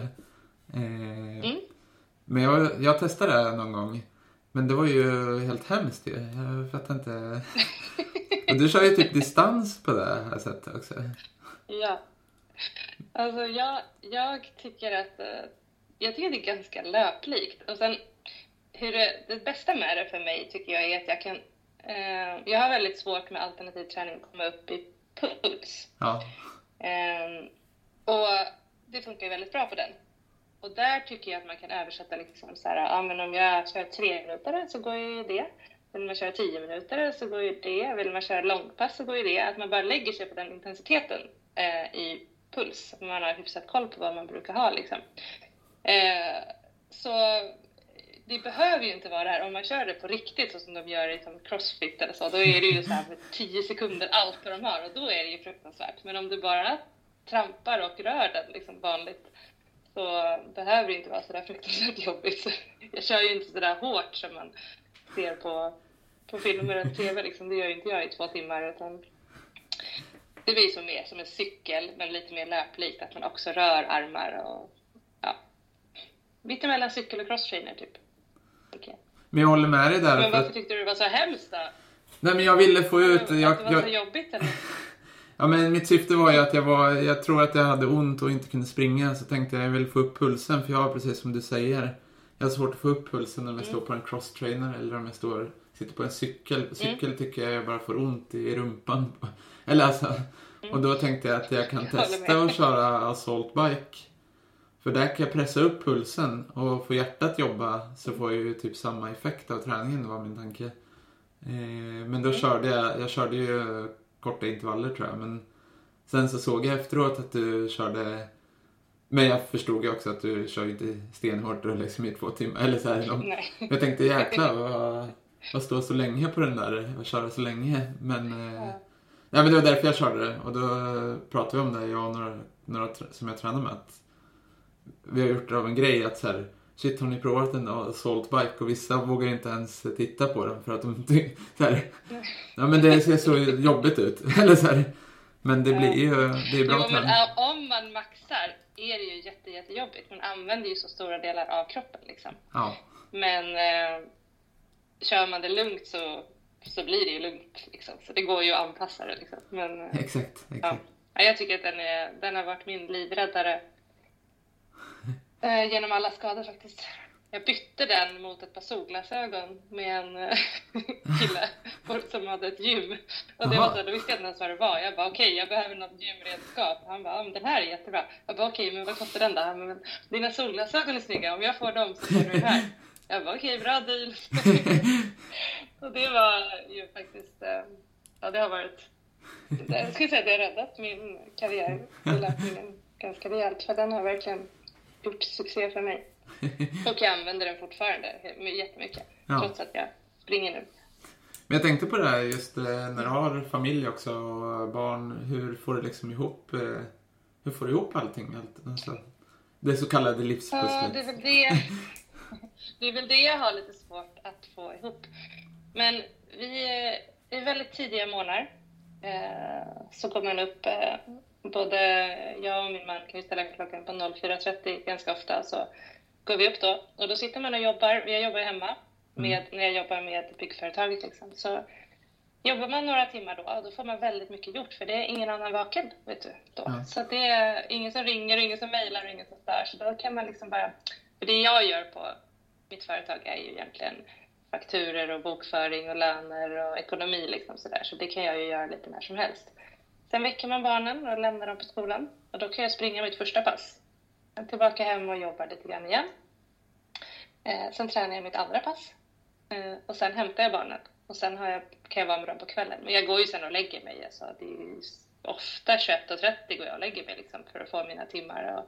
Men jag testade det någon gång. Men det var ju helt hemskt. Jag fattar inte. Och du kör ju typ distans på det här sättet också. Ja. Alltså jag tycker att det är ganska löplikt. Och sen det bästa med det för mig tycker jag är att jag kan jag har väldigt svårt med alternativ träning att komma upp i puls. Ja. Och det funkar ju väldigt bra på den. Och där tycker jag att man kan översätta liksom så här, men om jag kör 3 minuter så går ju det. Vill man köra 10 minuter så går ju det. Vill man köra långpass så går ju det. Att man bara lägger sig på den intensiteten i puls. Man har hyfsat koll på vad man brukar ha liksom. Så det behöver ju inte vara det här. Om man kör det på riktigt så som de gör i crossfit eller så, då är det ju så här med 10 sekunder allt vad de har. Och då är det ju fruktansvärt. Men om du bara trampar och rör den liksom vanligt, så behöver det inte vara så där fruktansvärt jobbigt. Så jag kör ju inte så där hårt som man ser på filmer eller tv. Liksom. Det gör ju inte jag i 2 timmar. Utan det blir så mer som en cykel, men lite mer löplikt. Att man också rör armar och mitt emellan cykel och crosstrainer typ. Okay. Men jag håller med dig där. Men varför tyckte du det var så hemskt då? Nej, men jag ville få ut... Att det var så jobbigt eller? Ja, men mitt syfte var ju att jag tror att jag hade ont och inte kunde springa. Så tänkte jag vill få upp pulsen. För jag har precis som du säger, jag har svårt att få upp pulsen om jag står på en crosstrainer. Eller om jag sitter på en cykel. Cykel tycker jag bara får ont i rumpan. Eller alltså, och då tänkte jag att jag kan testa att köra assault bike. För där kan jag pressa upp pulsen och få hjärtat jobba, så får jag ju typ samma effekt av träningen, var min tanke. Men då körde jag körde ju korta intervaller tror jag, men sen så såg jag efteråt att du körde, men jag förstod ju också att du kör inte stenhårt och liksom i 2 timmar eller så här. Jag tänkte jäklar vad står så länge på den där och köra så länge, men ja, men det var därför jag körde det, och då pratade vi om det, jag och några som jag tränar med, att vi har gjort det av en grej att så här, shit, har ni provat en assault bike? Och vissa vågar inte ens titta på den för att de så här, ja men det ser så jobbigt ut eller så här. Men det blir ju, det är bra men om man maxar är det ju jättejobbigt. Man använder ju så stora delar av kroppen liksom. Ja. Men kör man det lugnt så blir det ju lugnt liksom. Så det går ju att anpassa det liksom. Men, exakt. Ja, jag tycker att den har varit min livräddare genom alla skador faktiskt. Jag bytte den mot ett par solglasögon med en kille som hade ett gym. Och det var så, då visste jag inte ens vad det var. Jag bara okej, jag behöver något gymredskap. Han bara, den här är jättebra. Jag bara okej, men vad kostar den där? Men dina solglasögon är snygga, om jag får dem så får du den här. Jag bara okej, bra deal. Och det var ju faktiskt, ja det har varit, jag skulle säga att det har räddat min karriär i löpningen ganska rejält. För den har verkligen gjort succé för mig. Och jag använder den fortfarande jättemycket. Ja. Trots att jag springer nu. Men jag tänkte på det här just när du har familj också och barn. Hur får du liksom ihop, hur får du ihop allting? Alltså, det så kallade livspusslet. Ja, det är väl det jag har lite svårt att få ihop. Men vi är väldigt tidiga månader. Så kommer man upp, både jag och min man kan ju ställa klockan på 04.30 ganska ofta, så går vi upp då. Och då sitter man och jobbar, jag jobbar hemma när jag jobbar med byggföretaget liksom. Så jobbar man några timmar då får man väldigt mycket gjort, för det är ingen annan vaken, vet du då. Så det är ingen som ringer, ingen som mejlar, ingen som stör. Så då kan man liksom bara, för det jag gör på mitt företag är ju egentligen fakturer och bokföring och löner och ekonomi liksom sådär. Så det kan jag ju göra lite när som helst. Sen väcker man barnen och lämnar dem på skolan. Och då kan jag springa mitt första pass. Sen tillbaka hem och jobbar lite grann igen. Sen tränar jag mitt andra pass. Och sen hämtar jag barnen. Och sen kan jag vara med dem på kvällen. Men jag går ju sen och lägger mig. Alltså, det är ju ofta 21:30 går jag och lägger mig liksom, för att få mina timmar.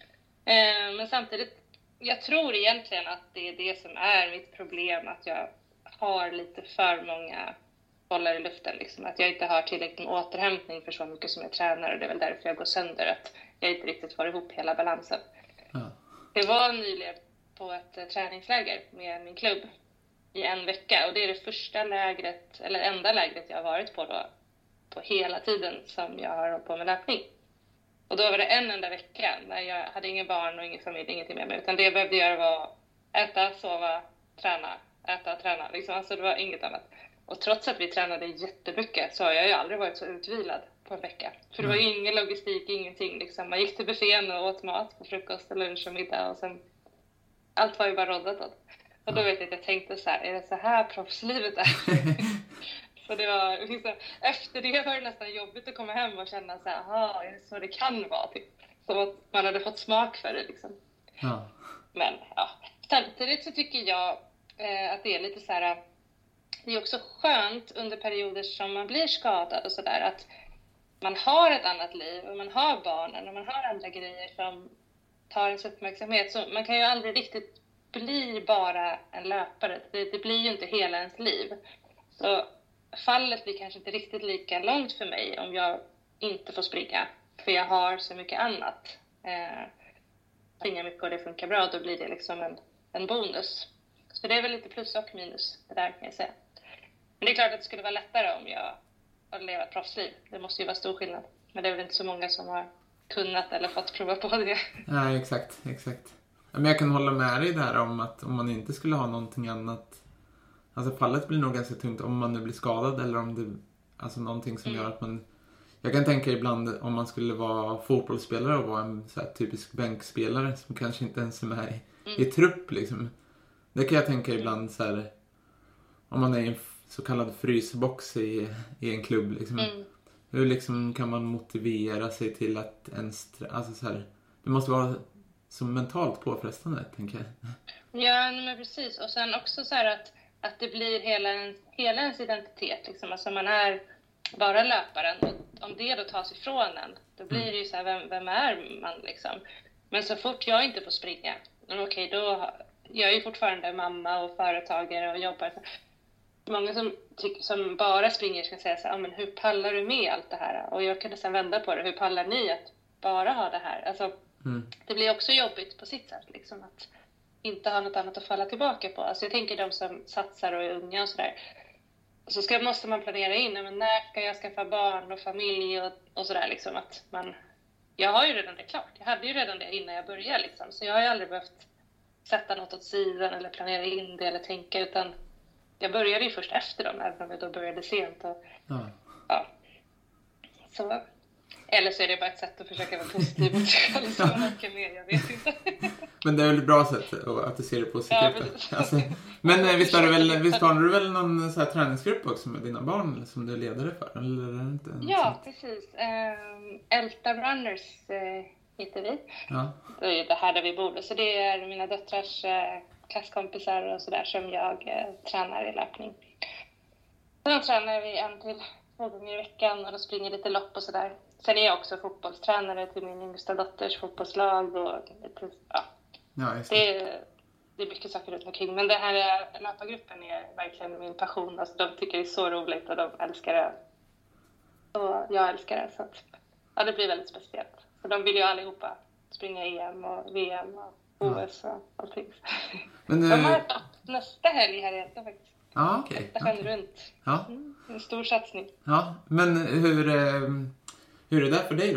Men samtidigt, jag tror egentligen att det är det som är mitt problem. Att jag har lite för många bollar i luften. Liksom. Att jag inte har tillräckligt med återhämtning för så mycket som jag tränar. Och det är väl därför jag går sönder. Att jag inte riktigt får ihop hela balansen. Ja. Det var nyligen på ett träningsläger med min klubb i en vecka. Och det är det första lägret, eller enda lägret jag har varit på då. På hela tiden som jag har hållit på med löpning. Och då var det en enda vecka när jag hade ingen barn och ingen familj, ingenting med mig. Utan det jag behövde göra var äta, sova, träna, äta, träna. Liksom. Alltså det var inget annat. Och trots att vi tränade jättemycket så har jag ju aldrig varit så utvilad på en vecka. För det var ju ingen logistik, ingenting. Liksom. Man gick till buffén och åt mat på frukost, lunch och middag. Och sen, allt var ju bara roddat åt. Och då vet jag att jag tänkte så här, är det så här proffslivet är? Så det var liksom, efter det var det nästan jobbigt att komma hem och känna så här, aha, är det så det kan vara? Typ. Som att man hade fått smak för det liksom. Ja. Men ja, samtidigt så tycker jag att det är lite så här, det är också skönt under perioder som man blir skadad och sådär, att man har ett annat liv och man har barnen och man har andra grejer som tar ens uppmärksamhet. Så man kan ju aldrig riktigt bli bara en löpare. Det blir ju inte hela ens liv. Så fallet blir kanske inte riktigt lika långt för mig om jag inte får springa. För jag har så mycket annat. Springa mycket och det funkar bra, då blir det liksom en bonus. Så det är väl lite plus och minus, det där kan jag säga. Men det är klart att det skulle vara lättare om jag hade levat proffsliv. Det måste ju vara stor skillnad. Men det är väl inte så många som har kunnat eller fått prova på det. Nej, exakt. Men jag kan hålla med dig där om att om man inte skulle ha någonting annat. Alltså fallet blir nog ganska tungt om man nu blir skadad eller om det, alltså någonting som gör att man. Jag kan tänka ibland om man skulle vara fotbollsspelare och vara en så här typisk bänkspelare som kanske inte ens är med i trupp liksom. Det kan jag tänka ibland så här, om man är i en så kallad frysbox i en klubb liksom. Hur liksom kan man motivera sig till att alltså så här, det måste vara som mentalt påfrestande, tänker jag. Ja, men precis. Och sen också så här att det blir hela ens identitet. Liksom. Alltså man är bara löparen. Och om det då tas ifrån en, då blir det ju så här, vem är man liksom? Men så fort jag inte får springa, okej, då jag är ju fortfarande mamma och företagare och jobbar. Många som bara springer ska säga så här, men hur pallar du med allt det här? Och jag kunde sen vända på det, hur pallar ni att bara ha det här? Alltså, det blir också jobbigt på sitt sätt, liksom, att inte ha något annat att falla tillbaka på. Alltså jag tänker de som satsar och är unga och sådär. Så måste man planera in, men när ska jag skaffa barn och familj och sådär liksom, att jag har ju redan det klart. Jag hade ju redan det innan jag började liksom. Så jag har ju aldrig behövt sätta något åt sidan eller planera in det eller tänka, utan jag började ju först efter dem, även om jag då började sent. Och, ja. Så, eller så är det bara ett sätt att försöka vara positiv mot sig själv, så mycket mer, jag vet inte. Men det är väl ett bra sätt att du ser det positivt. Ja, alltså, men visst har du väl någon så här träningsgrupp också med dina barn som du är ledare för? Eller är det inte ja, precis. Älta Runners heter vi. Ja. Det är det här där vi bor. Så det är mina döttrars klasskompisar och sådär som jag tränar i löpning. Då tränar vi 1-2 gånger i veckan och då springer lite lopp och sådär. Sen är jag också fotbollstränare till min yngsta dotters fotbollslag och ja, det är mycket saker runt omkring. Men det här löpargruppen är verkligen min passion. Alltså, de tycker det är så roligt och de älskar det. Och jag älskar det. Så att, det blir väldigt speciellt. För de vill ju allihopa springa EM och VM och OS och allting. Men, de har nästa helg här i Älta faktiskt. Ja, okej. Runt. Ja. En stor satsning. Ja, men hur är det där för dig då?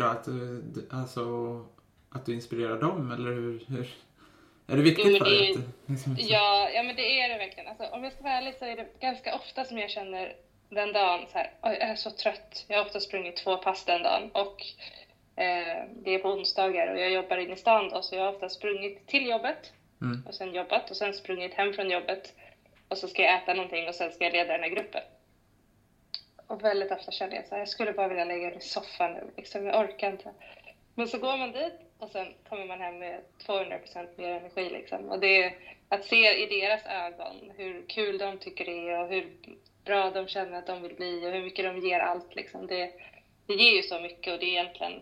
Att du inspirerar dem? Eller hur är det viktigt för dig? Ja, men det är det verkligen. Alltså, om jag ska vara ärlig så är det ganska ofta som jag känner den dagen så här, jag är så trött. Jag har ofta sprungit 2 pass den dagen och det är på onsdagar och jag jobbar in i stan då, så jag har ofta sprungit till jobbet och sen jobbat och sen sprungit hem från jobbet och så ska jag äta någonting och sen ska jag leda den här gruppen. Och väldigt ofta känner jag så här, jag skulle bara vilja lägga mig i soffan nu, liksom, jag orkar inte. Men så går man dit och sen kommer man hem med 200% mer energi liksom. Och det är att se i deras ögon hur kul de tycker det är och hur bra de känner att de vill bli och hur mycket de ger allt liksom. Det ger ju så mycket och det är egentligen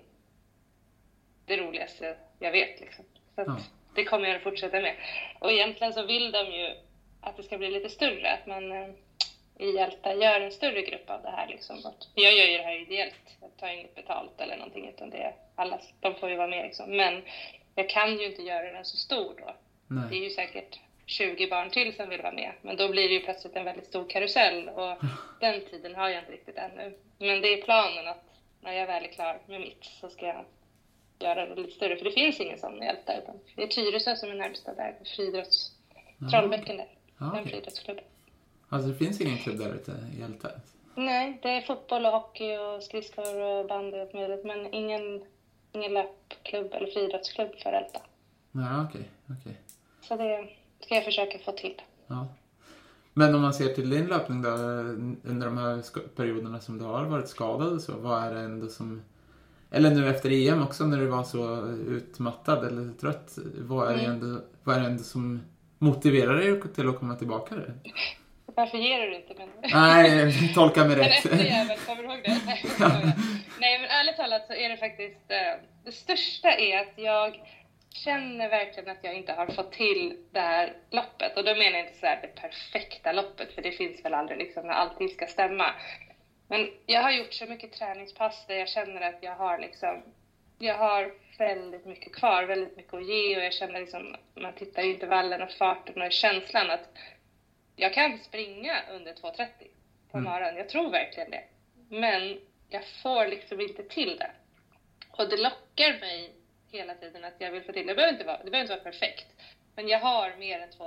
det roligaste jag vet liksom. Så att det kommer jag att fortsätta med. Och egentligen så vill de ju att det ska bli lite större, att man i Älta gör en större grupp av det här liksom. Jag gör ju det här ideellt, jag tar inget betalt eller någonting, utan det är alla, de får ju vara med liksom. Men jag kan ju inte göra den så stor då. Nej. Det är ju säkert 20 barn till som vill vara med, men då blir det ju plötsligt en väldigt stor karusell och den tiden har jag inte riktigt ännu. Men det är planen att när jag väl är klar med mitt så ska jag göra det lite större, för det finns ingen sån i Älta, utan det är Tyresö som är närmsta där, friidrotts Trollbäcken där, en friidrottsklubb. Alltså det finns ingen klubb där ute i Älta? Nej, det är fotboll och hockey och skridskor och bandy och möjligt, men ingen löpklubb eller friidrottsklubb för Älta. Ja, okej. Så det ska jag försöka få till. Ja. Men om man ser till din löpning då, under de här perioderna som du har varit skadad, så vad är det ändå som, eller nu efter EM också när du var så utmattad eller trött, vad är det ändå som motiverar dig till att komma tillbaka där? Varför ger du inte? Men... Nej, tolka mig rätt. Kommer du ihåg det? Nej, men ärligt talat så är det faktiskt, det största är att jag känner verkligen att jag inte har fått till det här loppet. Och då menar jag inte så här det perfekta loppet, för det finns väl aldrig liksom när allting ska stämma. Men jag har gjort så mycket träningspass där jag känner att jag har väldigt mycket kvar, väldigt mycket att ge, och jag känner liksom, man tittar i intervallen och farten och känslan att jag kan springa under 2:30 på morgonen. Jag tror verkligen det. Men jag får liksom inte till det. Och det lockar mig hela tiden att jag vill få till det. Det behöver inte vara perfekt. Men jag har mer än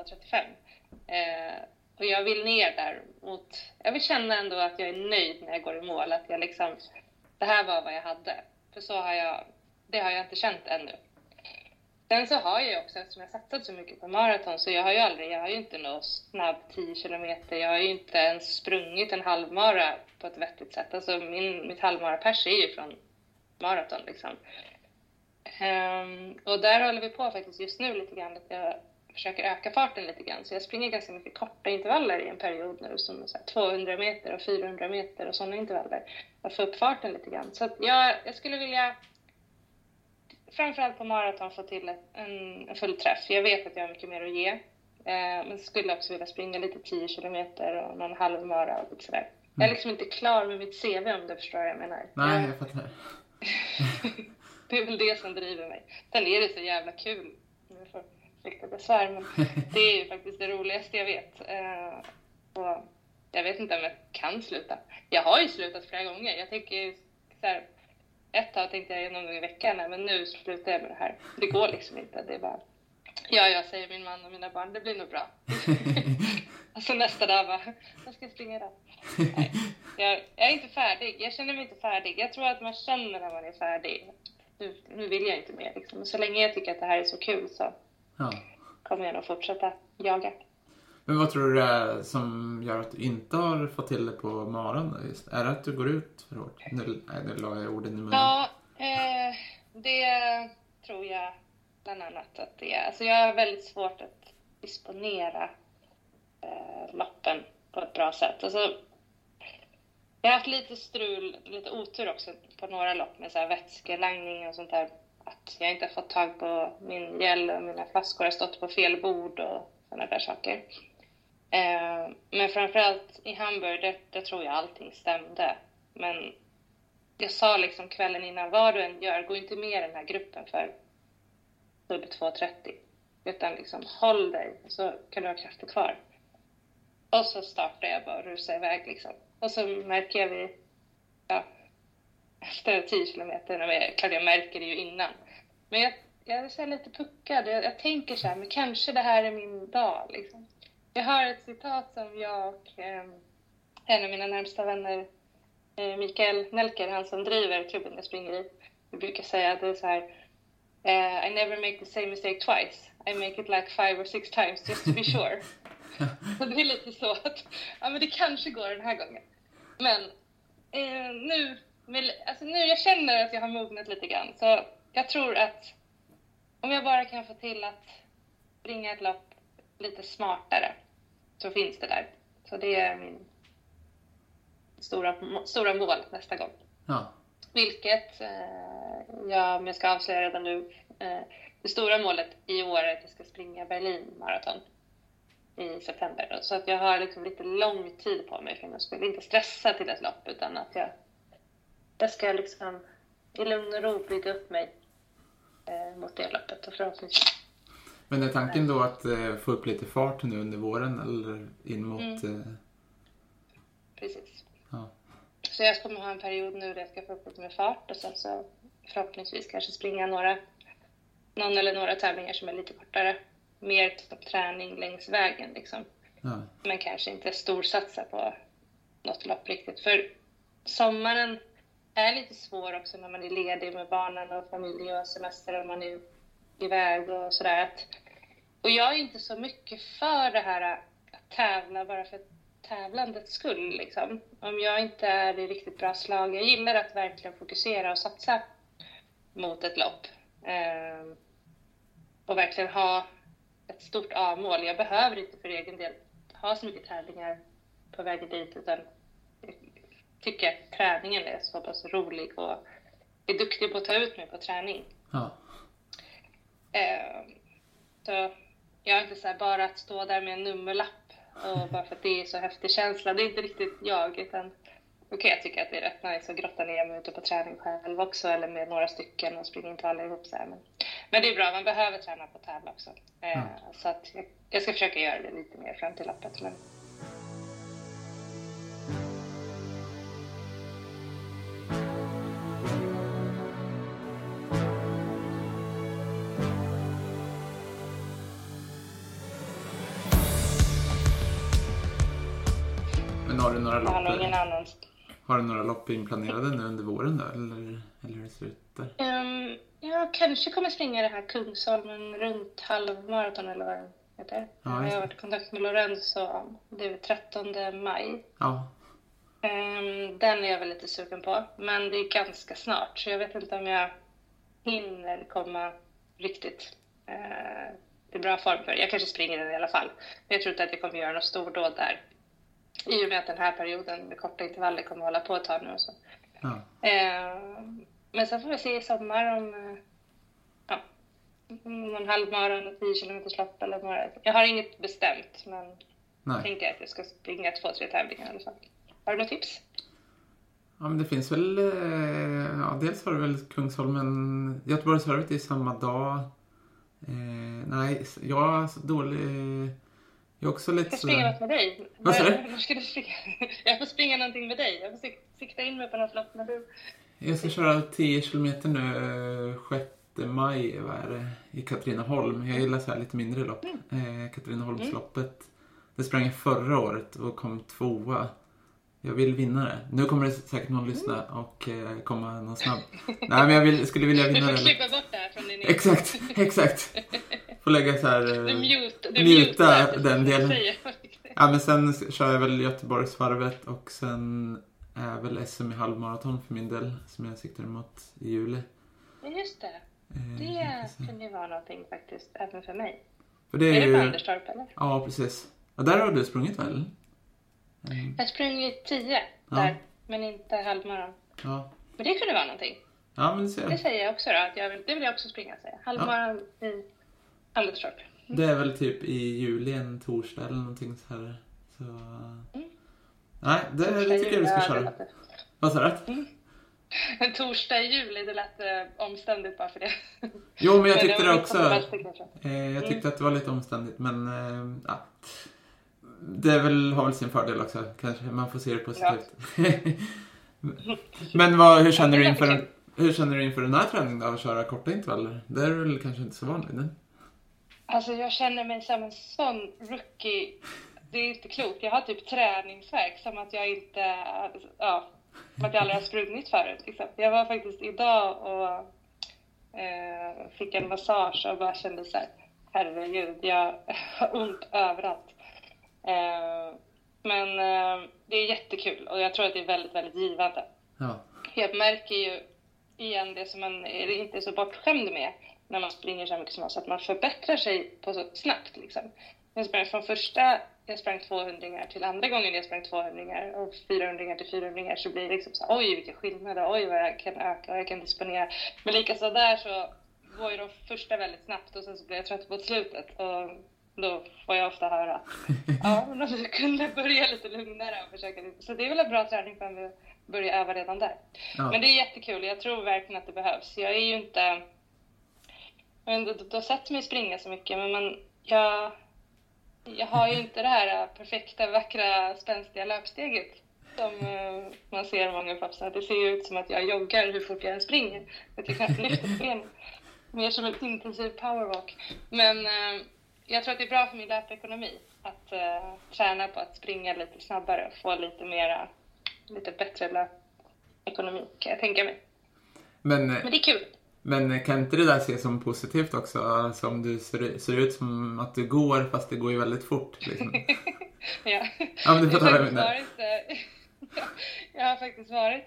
2:35. Och jag vill ner där mot... Jag vill känna ändå att jag är nöjd när jag går i mål. Att jag liksom... Det här var vad jag hade. För det har jag inte känt ännu. Sen så har jag också, eftersom jag satsat så mycket på maraton, så jag har ju inte något snabb 10 kilometer. Jag har ju inte ens sprungit en halvmara på ett vettigt sätt. Alltså mitt halvmara pers är ju från maraton liksom. Och där håller vi på faktiskt just nu lite grann. Att jag försöker öka farten lite grann. Så jag springer ganska mycket korta intervaller i en period nu. Som så här 200 meter och 400 meter och sådana intervaller. Jag får upp farten lite grann. Så att jag skulle vilja, framförallt på maraton, få till en full träff. Jag vet att jag har mycket mer att ge. Men skulle också vilja springa lite 10 kilometer och någon halvmara och lite sådär. Jag är liksom inte klar med mitt CV, om du förstår vad jag menar. Nej, jag fattar. Det är väl det som driver mig. Sen är det så jävla kul. Nu får rikta besvär, men det är ju faktiskt det roligaste jag vet. Och jag vet inte om jag kan sluta. Jag har ju slutat flera gånger. Jag tänker så här, ett tag tänkte jag någon gång i veckan, men nu slutar jag med det här. Det går liksom inte. Det är bara, jag säger min man och mina barn, det blir nog bra. Alltså nästa dag bara, jag ska springa idag. Nej, jag är inte färdig. Jag känner mig inte färdig. Jag tror att man känner när man är färdig. Nu vill jag inte mer liksom. Så länge jag tycker att det här är så kul så kommer jag nog fortsätta jaga. Men vad tror du det är som gör att du inte har fått till det på maran just? Är det att du går ut för hårt? Nu la jag orden i munnen. Ja, det tror jag bland annat att det är. Alltså jag har väldigt svårt att disponera loppen på ett bra sätt. Alltså, jag har haft lite strul, lite otur också på några lopp med så här vätskelangning och sånt där. Att jag inte har fått tag på min gel och mina flaskor har stått på fel bord och sådana där saker. Men framförallt i Hamburg, där tror jag allting stämde. Men jag sa liksom kvällen innan, vad du än gör, gå inte med i den här gruppen för sub 2.30. Utan liksom håll dig, så kan du ha krafter kvar. Och så startar jag bara och rusar iväg liksom. Och så märker jag efter 10 kilometer, klart jag märker det ju innan. Men jag är så lite puckad. Jag tänker så här, men kanske det här är min dag liksom. Jag har ett citat som jag och en av mina närmsta vänner, Mikael Nelker, han som driver klubben jag springer i. Vi brukar säga att det är så här, I never make the same mistake twice. I make it like 5 or 6 times just to be sure. Så det är lite så att men det kanske går den här gången. Men nu jag känner att jag har mognat lite grann. Så jag tror att om jag bara kan få till att springa ett lopp lite smartare, så finns det där. Så det är min stora mål nästa gång. Ja. Vilket om jag ska avslöja redan nu, det stora målet i år är att jag ska springa Berlin maraton i september. Så att jag har liksom lite lång tid på mig, för jag skulle inte stressa till ett lopp, utan att jag ska liksom i lugn och ro bygga upp mig mot det loppet. Och förhoppningsvis. Men är tanken då att få upp lite fart nu under våren eller in mot... Precis. Ja. Så jag kommer ha en period nu där jag ska få upp lite med fart, och sen så förhoppningsvis kanske springa någon eller några tävlingar som är lite kortare. Mer träning längs vägen liksom. Ja. Men kanske inte storsatsa på något lopp riktigt. För sommaren är lite svår också när man är ledig med barnen och familj och semester och man är iväg och sådär. Och jag är inte så mycket för det här att tävla bara för tävlandets skull liksom. Om jag inte är i riktigt bra slag. Jag gillar att verkligen fokusera och satsa mot ett lopp. Och verkligen ha ett stort A-mål. Jag behöver inte för egen del ha så mycket tävlingar på vägen dit, utan jag tycker att träningen är så pass rolig och är duktig på att ta ut mig på träning. Ja. Så jag är inte så här bara att stå där med en nummerlapp och bara för att det är så häftig känsla. Det är inte riktigt jag, utan jag tycker att det är rätt nice att grotta ner mig ute på träning själv också, eller med några stycken och springa inte alla ihop så här. Men det är bra, man behöver träna på att tävla också. Så att jag ska försöka göra det lite mer fram till loppet. Men har du några lopp? Jag har ingen annan. Har du några lopp inplanerade nu under våren då? Eller hur det ser ut där? Jag kanske kommer springa det här Kungsholmen runt halvmaraton eller vad det heter. Jag har varit i kontakt med Lorenzo. Det är 13 maj. Ja. Den är jag väl lite sugen på. Men det är ganska snart. Så jag vet inte om jag hinner komma riktigt i bra form för. Jag kanske springer den i alla fall. Men jag tror inte att jag kommer göra något stordåd där. I och med att den här perioden med korta intervaller kommer hålla på ett tag nu och så. Ja. Men sen får vi se i sommar om någon halvmaran och 10 kilometerslopp eller några. Jag har inget bestämt, men jag tänker att jag ska springa 2-3 tävlingar i alla fall. Har du något tips? Ja, men det finns väl... dels var det väl Kungsholmen... Göteborgsvarvet är samma dag. Nej, jag är så dålig... Jag är också lite... Jag ska springa något med dig. Vad sa du? Var ska du springa? Jag får springa någonting med dig. Jag får sikta in mig på något lopp när du... Jag ska köra 10 kilometer nu 6 maj i Katrineholm. Jag gillar så här lite mindre lopp. Katrineholmsloppet. Det sprang jag förra året och kom 2:a. Jag vill vinna det. Nu kommer det säkert någon lyssna och komma någon snabb. Nej, men jag skulle vilja vinna det. Du får klippa bort det här från din Exakt. Får lägga så här... Du muta den delen. Ja, men sen kör jag väl Göteborgsvarvet och sen är väl SM i halvmaraton för min del som jag siktar emot i juli. Ja, just det. Det kan ju vara någonting faktiskt, även för mig. För det är det på Anderstorp, eller? Ja, precis. Och där har du sprungit väl? Jag har sprungit 10 där, men inte halvmaran. Ja. Men det kunde vara någonting. Ja, men det säger jag också då, att det vill jag också springa, säga. Halvmaran i Anderstorp. Det är väl typ i juli, en torsdag eller någonting så här. Så... Nej, det tycker jag vi ska köra. Vad sa du? En torsdag i juli, det lät omständigt bara för det. Jo, men jag tyckte det också. Jag tyckte att det var lite omständigt, men ja. Det har väl sin fördel också, kanske. Man får se det positivt. Ja. Men hur känner du inför den här träningen av att köra korta intervaller? Det är väl kanske inte så vanligt, ne? Alltså jag känner mig som en sån rookie. Det är inte klokt. Jag har typ träningsvärk som att jag inte... som att jag aldrig har sprungit förut. Liksom. Jag var faktiskt idag och fick en massage och bara kände så här, herregud, jag har ont överallt. Men det är jättekul och jag tror att det är väldigt, väldigt givande. Ja. Jag märker ju igen det som man inte är så bortskämd med när man springer så mycket som man, så att man förbättrar sig på så snabbt. Liksom. Jag sprang 200 till andra gången jag sprang 200 och 400 till 400 så blir det liksom så, oj vilka skillnader, oj vad jag kan öka och jag kan disponera. Men likaså där så går ju de första väldigt snabbt och sen så blir jag trött på slutet och då får jag ofta höra att men du kunde börja lite lugnare och försöka lite. Så det är väl en bra träning för att börja öva redan där. Ja. Men det är jättekul, jag tror verkligen att det behövs. Jag är ju inte, du har sett mig springa så mycket, men jag har ju inte det här perfekta, vackra, spänstiga löpsteget som man ser många pappsar. Det ser ju ut som att jag joggar hur fort jag än springer. Att jag knappt lyfter på benen. Mer som en intensiv powerwalk. Men jag tror att det är bra för min löpekonomi att träna på att springa lite snabbare och få lite bättre löpekonomi, kan jag tänka mig. Men det är kul. Men kan inte det där ses som positivt också? Alltså om du ser ut som att du går, fast det går ju väldigt fort. Liksom. Ja, men du får ta jag har faktiskt varit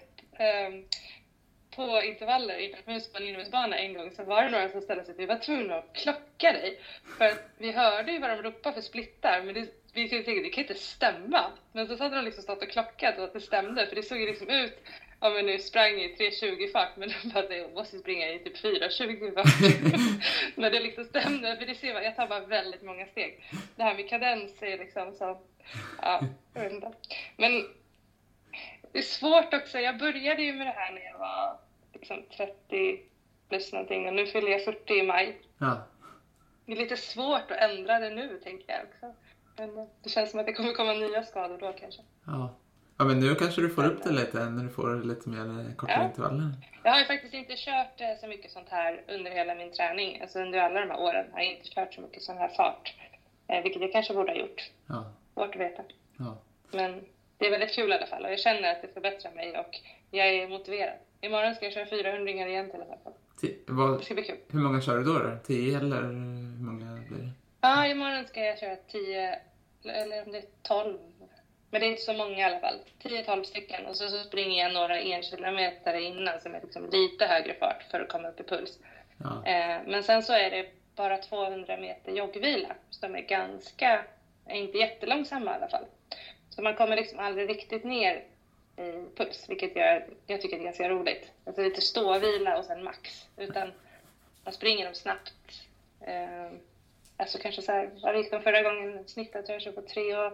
på intervaller på en inomhusbana en gång. Så var det några som ställde sig, vi var tvungna att klocka dig. För att vi hörde ju vad de ropade för splittar, men vi tänkte det kan inte stämma. Men så hade de liksom stått och klockat och att det stämde, för det såg ju liksom ut. Om vi nu sprang i 3.20 fart, men de bara, jag måste springa i typ 4.20 fart. Men det liksom stämde, för det ser man, jag tar bara väldigt många steg. Det här med kadens är liksom så, jag vet inte. Men det är svårt också, jag började ju med det här när jag var liksom 30 plus någonting, och nu fyller jag 40 i maj. Ja. Det är lite svårt att ändra det nu, tänker jag också. Men det känns som att det kommer komma nya skador då kanske. Ja. Ja, men nu kanske du får upp det lite när du får lite mer korta intervaller. Jag har ju faktiskt inte kört så mycket sånt här under hela min träning. Alltså under alla de här åren har jag inte kört så mycket sån här fart. Vilket jag kanske borde ha gjort. Ja. Svårt att veta. Ja. Men det är väldigt kul i alla fall. Och jag känner att det förbättrar mig och jag är motiverad. Imorgon ska jag köra 400 igen till exempel. Det ska bli kul. Hur många kör du då? 10 eller hur många blir det? Ja, imorgon ska jag köra 10 eller om det är 12. Men det är inte så många i alla fall. 10-12 stycken. Och så springer jag några enskilda meter innan som är liksom lite högre fart för att komma upp i puls. Ja. Men sen så är det bara 200 meter joggvila. Så de är inte jättelångsamma i alla fall. Så man kommer liksom aldrig riktigt ner i puls. Vilket jag tycker är ganska roligt. Alltså lite ståvila och sen max. Utan man springer dem snabbt. Alltså kanske så här, vad gick de förra gången snittat jag på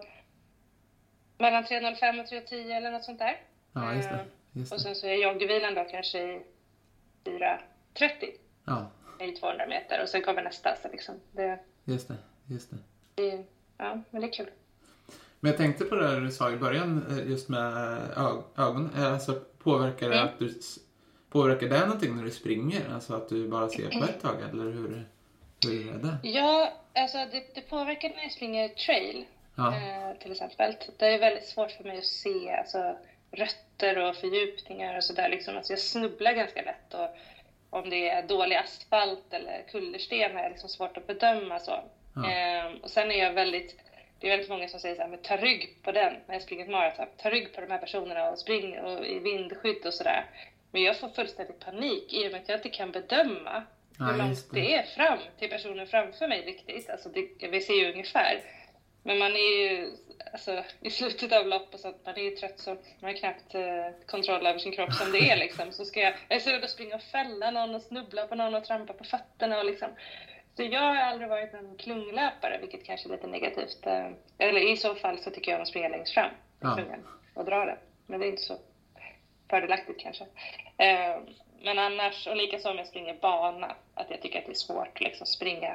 mellan 3.05 och 3.10 eller något sånt där. Ja, just det. Och sen så är joggvilan då kanske i 4.30 i 200 meter. Och sen kommer nästa. Så liksom Just det. Ja, men det är kul. Men jag tänkte på det där du sa i början just med ögonen. Alltså påverkar det någonting när du springer? Alltså att du bara ser på ett tag eller hur är det? Ja, alltså det påverkar när jag springer trail till exempel. Det är väldigt svårt för mig att se alltså, rötter och fördjupningar och sådär. Liksom. Alltså, jag snubblar ganska lätt och om det är dålig asfalt eller kullersten är liksom svårt att bedöma. Så. Och sen är det är väldigt många som säger så här, men ta rygg på den när jag springer ett maraton. Ta rygg på de här personerna och spring och i vindskydd och sådär. Men jag får fullständigt panik i och med att jag inte kan bedöma hur långt det är fram till personen framför mig riktigt. Alltså vi ser ju ungefär. Men man är ju alltså, i slutet av lopp och så att man är ju trött så man har knappt kontroll över sin kropp som det är liksom. Så jag är så rädd att springa och fälla någon och snubbla på någon och trampa på fötterna och liksom. Så jag har aldrig varit en klunglöpare, vilket kanske är lite negativt. Eller i så fall så tycker jag om att springa längst fram i klungan och dra det. Men det är inte så fördelaktigt kanske. Men annars, och lika som jag springer bana, att jag tycker att det är svårt liksom springa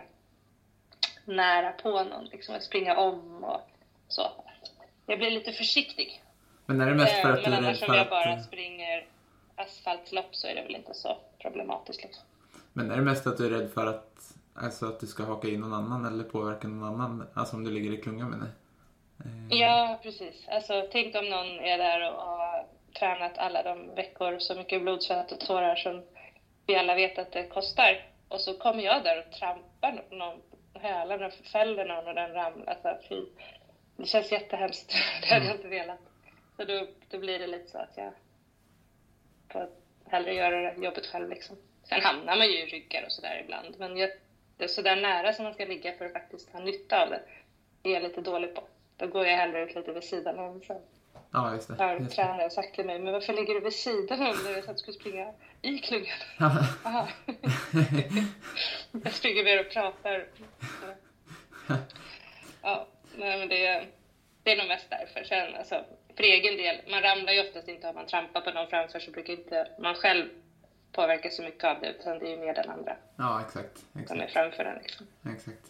nära på någon, liksom att springa om och så. Jag blir lite försiktig. Men är det mest för att men annars om jag bara springer asfaltlopp så är det väl inte så problematiskt liksom. Men är det mest att du är rädd för att du ska haka in någon annan eller påverka någon annan, alltså om du ligger i klungan med det? Ja, precis. Alltså tänk om någon är där och har tränat alla de veckor så mycket blod, svett och tårar som vi alla vet att det kostar. Och så kommer jag där och trampar någon hälarna, fäller någon och den ramlar. Alltså, det känns jättehemskt. Det hade jag inte velat. Så då blir det lite så att jag får hellre göra jobbet själv liksom. Sen hamnar man ju i ryggar och sådär ibland. Men det är sådär nära som man ska ligga för att faktiskt ha nytta av det. Det är jag lite dålig på. Då går jag hellre ut lite vid sidan om. Ja, just det. Har tränare sagt till mig, men varför ligger du vid sidan om det så att du skulle springa i klungan? Aha. Jag springer mer och pratar. Ja, men det är nog mest därför. Sen, alltså, för egen del, man ramlar ju oftast inte om man trampar på någon framför så brukar inte man själv påverka så mycket av det, utan det är ju mer den andra. Ja, exakt. Som är framför den liksom. Exakt.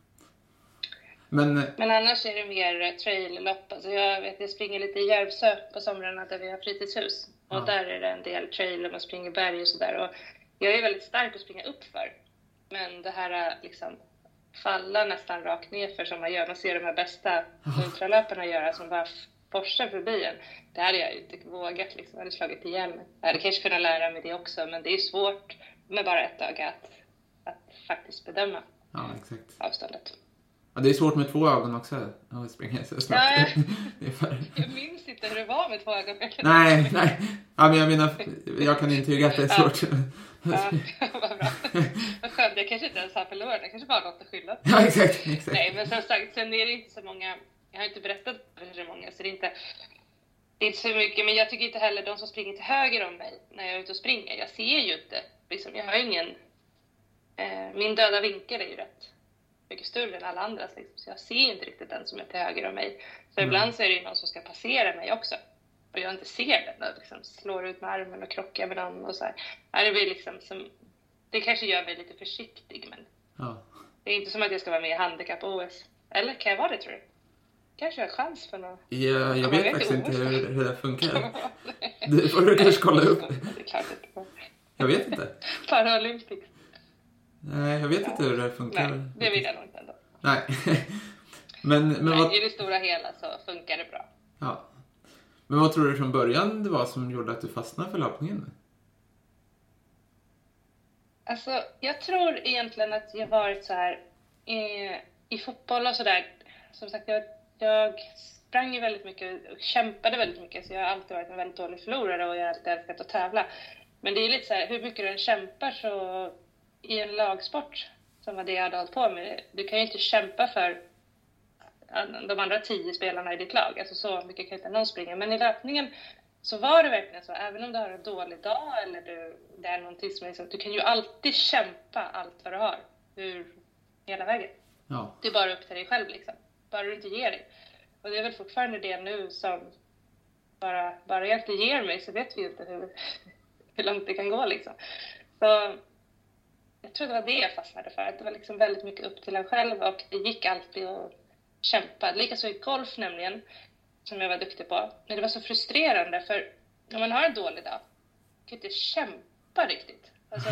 Men annars är det mer trail-lopp. Alltså jag springer lite i Järvsö på somrarna där vi har fritidshus. Och där är det en del trail och man springer berg och sådär. Och jag är väldigt stark att springa upp för. Men det här liksom falla nästan rakt ner för som man gör. Man ser de här bästa ultralöparna göra som bara forsar förbi en. Det hade jag ju inte vågat liksom. Jag hade slagit ihjäl mig. Jag hade kanske kunnat lära mig det också. Men det är svårt med bara ett öga att faktiskt bedöma avståndet. Ja, det är svårt med 2 ögon också att springa så snabbt. Ja. Jag minns inte hur det var med 2 ögon. Nej. Ja, men jag menar, jag kan intyga att det är svårt. Ja, vad bra. Vad skönt, jag kanske inte ens har förlorat. Jag kanske bara har något att skylla. Ja, exakt. Nej, men som sagt, sen är det inte så många. Jag har inte berättat för så många, så det är inte så mycket. Men jag tycker inte heller de som springer till höger om mig när jag är ute och springer. Jag ser ju inte. Liksom, jag har ingen. Min döda vinkel är ju rätt mycket större än alla andras liksom. Så jag ser inte riktigt den som är till höger om mig. Så ibland så är det ju någon som ska passera mig också. Och jag inte ser den. Och liksom slår ut med armen och krockar med någon och så här. Det blir liksom som. Det kanske gör mig lite försiktig, men det är inte som att jag ska vara med i handikapp-OS. Eller kan jag vara det, tror du? Kanske jag har chans för något. Ja, jag vet faktiskt inte hur det funkar. Det får du kanske kolla upp. Det är klart inte. Jag vet inte. Paralympics. Nej, jag vet inte hur det funkar. Nej, det vill jag nog inte ändå. Nej. Men i det stora hela så funkar det bra. Ja. Men vad tror du från början det var som gjorde att du fastnade för löpningen? Alltså, jag tror egentligen att jag varit så här i fotboll och sådär. Som sagt, jag sprang ju väldigt mycket och kämpade väldigt mycket. Så jag har alltid varit en väldigt dålig förlorare och jag har alltid älskat att tävla. Men det är lite så här, hur mycket du än kämpar så i en lagsport som var det jag hade hållit på med. Du kan ju inte kämpa för de andra 10 spelarna i ditt lag. Alltså så mycket kan inte någon springa. Men i löpningen så var det verkligen så. Även om du har en dålig dag eller det är någonting som är så. Du kan ju alltid kämpa allt vad du har. Hela vägen. Ja. Det är bara upp till dig själv liksom. Bara du inte ger dig. Och det är väl fortfarande det nu som bara jag inte ger mig så vet vi ju inte hur långt det kan gå liksom. Så jag tror det var det jag fastnade för. Att det var liksom väldigt mycket upp till en själv och det gick alltid att kämpa. Likaså i golf nämligen, som jag var duktig på. Men det var så frustrerande för om man har en dålig dag kan inte kämpa riktigt. Alltså,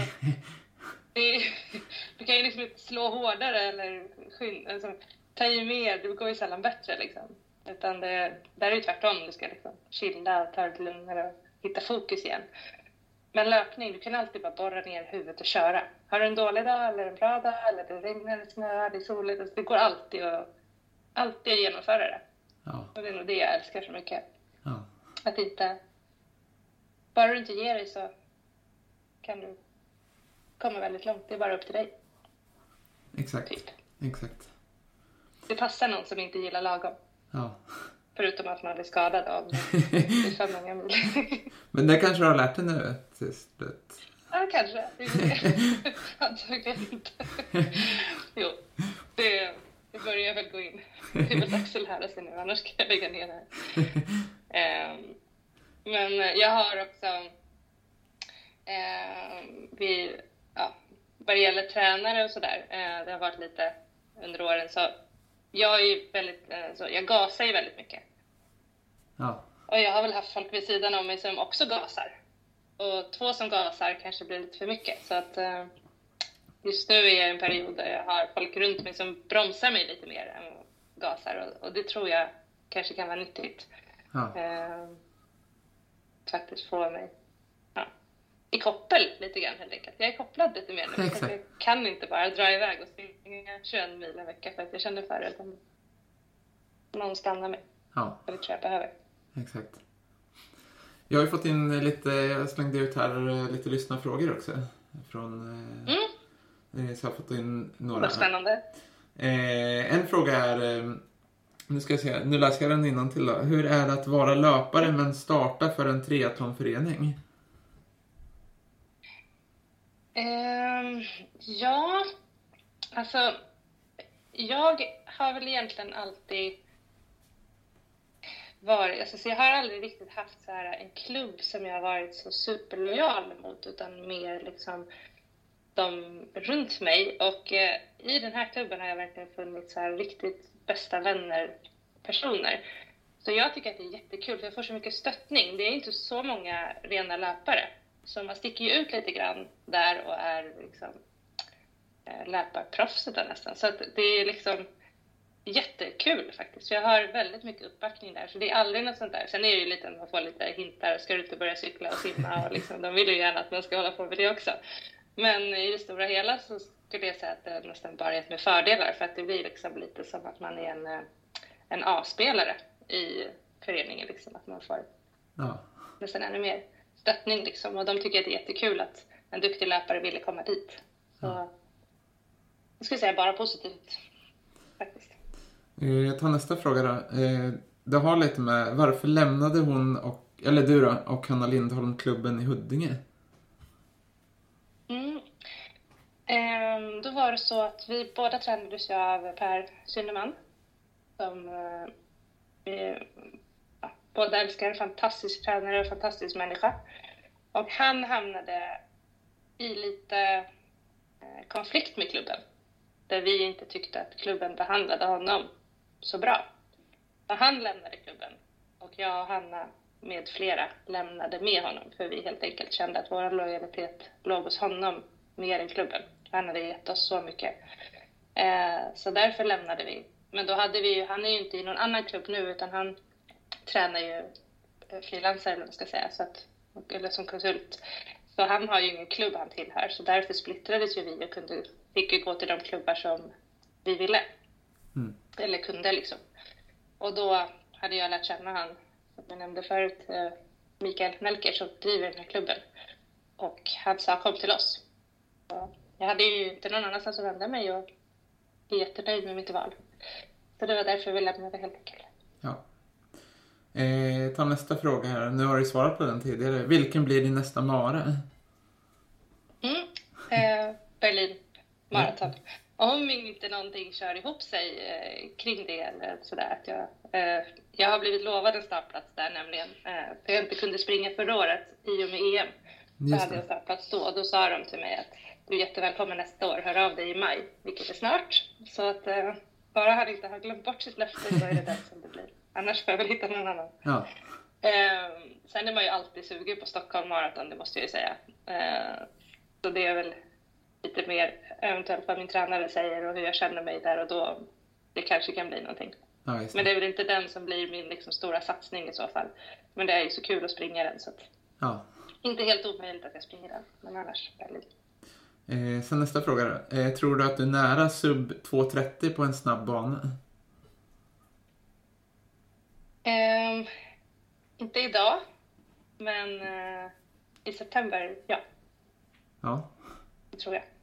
du kan ju liksom inte slå hårdare eller alltså, ta i mer. Det går ju sällan bättre liksom. Utan där är ju tvärtom. Du ska liksom chilla, ta det lugnare och hitta fokus igen. Men löpning, du kan alltid bara borra ner huvudet och köra. Har du en dålig dag eller en bra dag eller det regnar, det snöar, det är soligt. Alltså, det går alltid att genomföra det. Ja. Och det är nog det jag älskar så mycket. Ja. Att inte, bara du inte ger dig så kan du komma väldigt långt. Det är bara upp till dig. Exakt. Typ. Exakt. Det passar någon som inte gillar lagom. Ja. Förutom att man blir skadad av det för många mil. Men det kanske du har lärt dig nu till slut. Ja, kanske. Antagligen inte. Jo, det börjar väl gå in. Det är väl dags att lära sig nu, annars ska jag lägga ner det här. Men jag har också vad det gäller tränare och sådär. Det har varit lite under åren så jag är väldigt, jag gasar ju väldigt mycket. Ja. Och jag har väl haft folk vid sidan om mig som också gasar. Och 2 som gasar kanske blir lite för mycket. Så att just nu är jag i en period där jag har folk runt mig som bromsar mig lite mer än gasar. Och det tror jag kanske kan vara nyttigt. Ja. Faktiskt få mig i koppel lite grann helt enkelt. Jag är kopplad lite mer nu. Så jag kan inte bara dra iväg och springa 21 mil en vecka för att jag känner för det. Utan någon stannar mig. Ja. Och det tror jag behöver. Exakt. Jag har ju fått in jag slängde ut här lite lyssnarfrågor också. Så jag har fått in några. Vad spännande. En fråga är, nu läser jag den innantill då. Hur är det att vara löpare men starta för en triathlonförening? Ja, alltså jag har väl egentligen alltid varit, så jag har aldrig riktigt haft så här en klubb som jag har varit så superlojal mot, utan mer liksom de runt mig. Och i den här klubben har jag verkligen funnit så här riktigt bästa vänner, personer. Så jag tycker att det är jättekul för jag får så mycket stöttning. Det är inte så många rena löpare. Så man sticker ju ut lite grann där och är liksom löparproffset nästan. Så att det är liksom jättekul faktiskt. Så jag har väldigt mycket uppbackning där. Så det är aldrig något sånt där. Sen är det ju lite, man får lite hintar. Ska du inte börja cykla och simma? Och liksom, de vill ju gärna att man ska hålla på med det också. Men i det stora hela så skulle jag säga att det nästan bara är med fördelar. För att det blir liksom lite som att man är en A-spelare i föreningen. Liksom, att man får nästan ännu mer stöttning liksom. Och de tycker att det är jättekul att en duktig löpare ville komma dit. Så jag skulle säga bara positivt faktiskt. Jag tar nästa fråga då. Det har lite med, varför lämnade du och Hanna Lindholm klubben i Huddinge? Då var det så att vi båda tränades av Per Synnerman som båda älskar, fantastisk tränare och fantastisk människa. Och han hamnade i lite konflikt med klubben. Där vi inte tyckte att klubben behandlade honom så bra. Och han lämnade klubben. Och jag och Hanna med flera lämnade med honom. För vi helt enkelt kände att vår lojalitet låg hos honom mer än klubben. Han hade gett oss så mycket. Så därför lämnade vi. Men då hade vi ju, han är ju inte i någon annan klubb nu utan han tränar ju frilansare eller vad man ska säga. Så att, eller som konsult. Så han har ju ingen klubb han tillhör. Så därför splittrades ju vi och fick ju gå till de klubbar som vi ville. Eller kunde liksom. Och då hade jag lärt känna han, som jag nämnde förut, Mikael Melker som driver den här klubben. Och han sa kom till oss. Så jag hade ju inte någon annanstans att vända mig och är jättenöjd med mitt val. Så det var därför vi lämnade helt enkelt. Ja. Ta nästa fråga här. Nu har du svarat på den tidigare. Vilken blir din nästa mara? Berlin maraton. Om inte någonting kör ihop sig kring det eller sådär. Att jag har blivit lovad en startplats där nämligen. För jag inte kunde springa förra året i och med EM. Så hade jag startplats då. Och då sa de till mig att du är jättevälkommen nästa år. Hör av dig i maj, vilket är snart. Så att bara han inte har glömt bort sitt löfte så är det den som det blir. Annars får jag väl hitta någon annan. Ja. Sen är man ju alltid sugen på Stockholm maraton, det måste jag ju säga. Så det är väl lite mer eventuellt vad min tränare säger och hur jag känner mig där och då. Det kanske kan bli någonting. Ja, men det är väl inte den som blir min liksom stora satsning i så fall. Men det är ju så kul att springa den så att inte helt omöjligt att jag springer den. Men annars väldigt. Sen nästa fråga då. Tror du att du är nära sub 2.30 på en snabb bana? Inte idag. Men i september, ja. Ja. Det tror jag.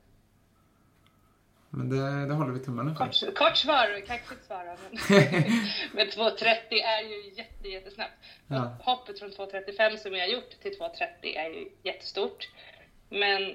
Men det håller vi tummarna för. Kort svar, kaxigt svara. Men 2.30 är ju jättesnabbt. Ja. Hoppet från 2.35 som jag har gjort till 2.30 är ju jättestort. Men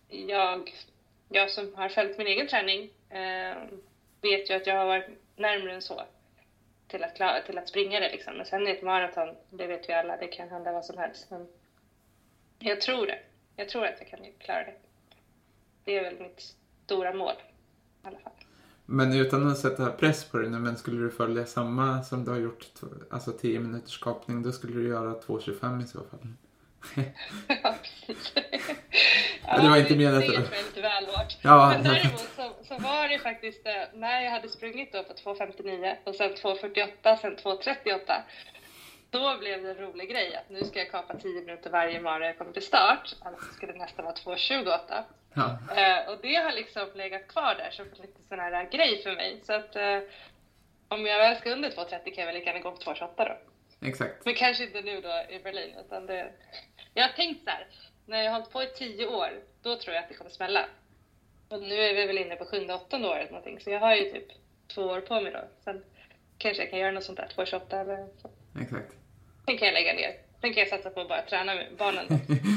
jag som har följt min egen träning vet ju att jag har varit närmare än så till att springa det liksom. Men sen är ett maraton, det vet vi alla, det kan hända vad som helst. Men jag tror det. Jag tror att jag kan klara det. Det är väl mitt stora mål i alla fall. Men utan att sätta press på dig nu, men skulle du följa samma som du har gjort, alltså 10 minuters skapning, då skulle du göra 2.25 i så fall. Ja, precis. Ja, det var inte menat det. Det är väldigt väl hårt. Ja, men däremot så var det faktiskt när jag hade sprungit då på 2.59 och sen 2.48, sen 2.38. Då blev det en rolig grej att nu ska jag kapa 10 minuter varje morgon när jag kommer till start. Alltså skulle det nästan vara 2.28. Ja. Och det har liksom legat kvar där som en lite sån här grej för mig. Så att om jag väl ska under 2.30 kan jag väl lika gärna gå på 2.28 då. Exakt. Men kanske inte nu då i Berlin. Utan jag har tänkt så här, när jag har hållit på i 10 år, då tror jag att det kommer smälla. Och nu är vi väl inne på 7-8 året någonting. Så jag har ju typ 2 år på mig då. Sen kanske jag kan göra något sånt där, 2.28 eller så. Exakt. Sen kan jag lägga ner. Sen kan jag satsa på att bara träna med barnen.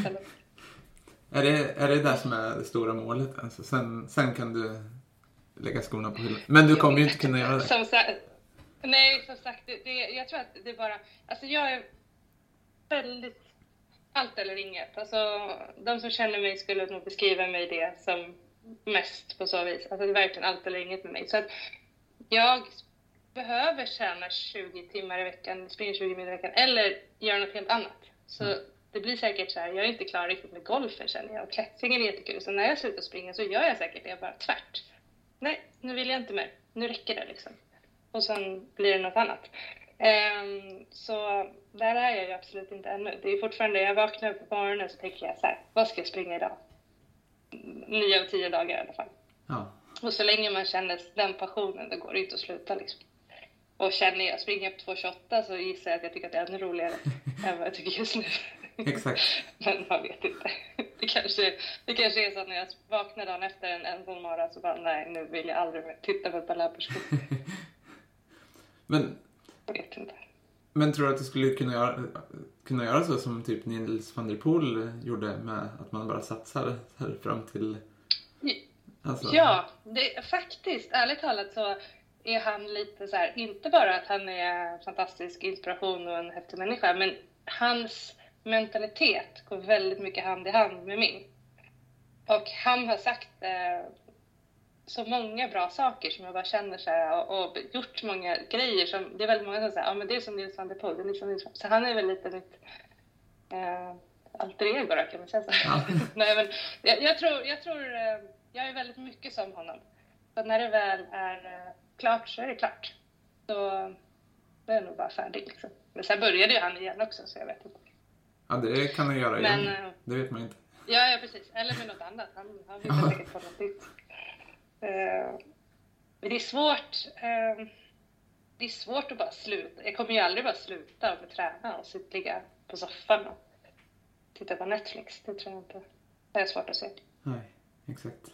Är det där som är det stora målet? Alltså sen kan du lägga skorna på hyllan. Men du kommer ju inte kunna göra det. Som sagt, jag tror att det är bara... Alltså jag är väldigt... Allt eller inget. Alltså de som känner mig skulle nog beskriva mig det som mest på så vis. Alltså det är verkligen allt eller inget med mig. Så att jag behöver träna 20 timmar i veckan, springa 20 minuter i veckan eller göra något helt annat. Så det blir säkert så här, jag är inte klar riktigt med golfen känner jag. Och klättringen är jättekul. Så när jag slutar springa så gör jag säkert det bara tvärt. Nej, nu vill jag inte mer. Nu räcker det liksom. Och sen blir det något annat. Så där är jag ju absolut inte ännu. Det är fortfarande, jag vaknar på morgonen så tänker jag så här, vad ska jag springa idag? 9 av 10 dagar i alla fall. Ja. Och så länge man känner den passionen, då går det inte att sluta liksom. Och känner jag springer på 2.28 så gissar jag att jag tycker att det är ännu roligare än vad jag tycker just nu. Exakt. Men man vet inte. Det kanske är så att när jag vaknar dagen efter en sån morgon så bara, nej, nu vill jag aldrig mer titta på ett par löperskor. Men jag vet inte. Men tror du att du skulle kunna göra så som typ Nils van der Poel gjorde med att man bara satsar här fram till... Alltså... Ja, faktiskt, ärligt talat så är han lite så här, inte bara att han är fantastisk inspiration och en häftig människa, men hans mentalitet går väldigt mycket hand i hand med min. Och han har sagt så många bra saker som jag bara känner så här, och gjort många grejer som, det är väldigt många som säger, ja men det är som Nils van der Poel, det är liksom Nils. Så han är väl lite mitt alter ego då, kan man säga så. Ja. Nej, men jag är väldigt mycket som honom. Så när det väl är klart så är det klart. Så är jag nog bara färdig liksom. Men sen började ju han igen också, så jag vet inte. Ja, det kan han göra igen. Det vet man inte. Ja, precis. Eller med något annat. Han vill säkert få något nytt. Men det är svårt. det är svårt att bara sluta. Jag kommer ju aldrig bara sluta och träna och ligga på soffan och titta på Netflix. Det tror jag inte. Det är svårt att se. Nej, exakt.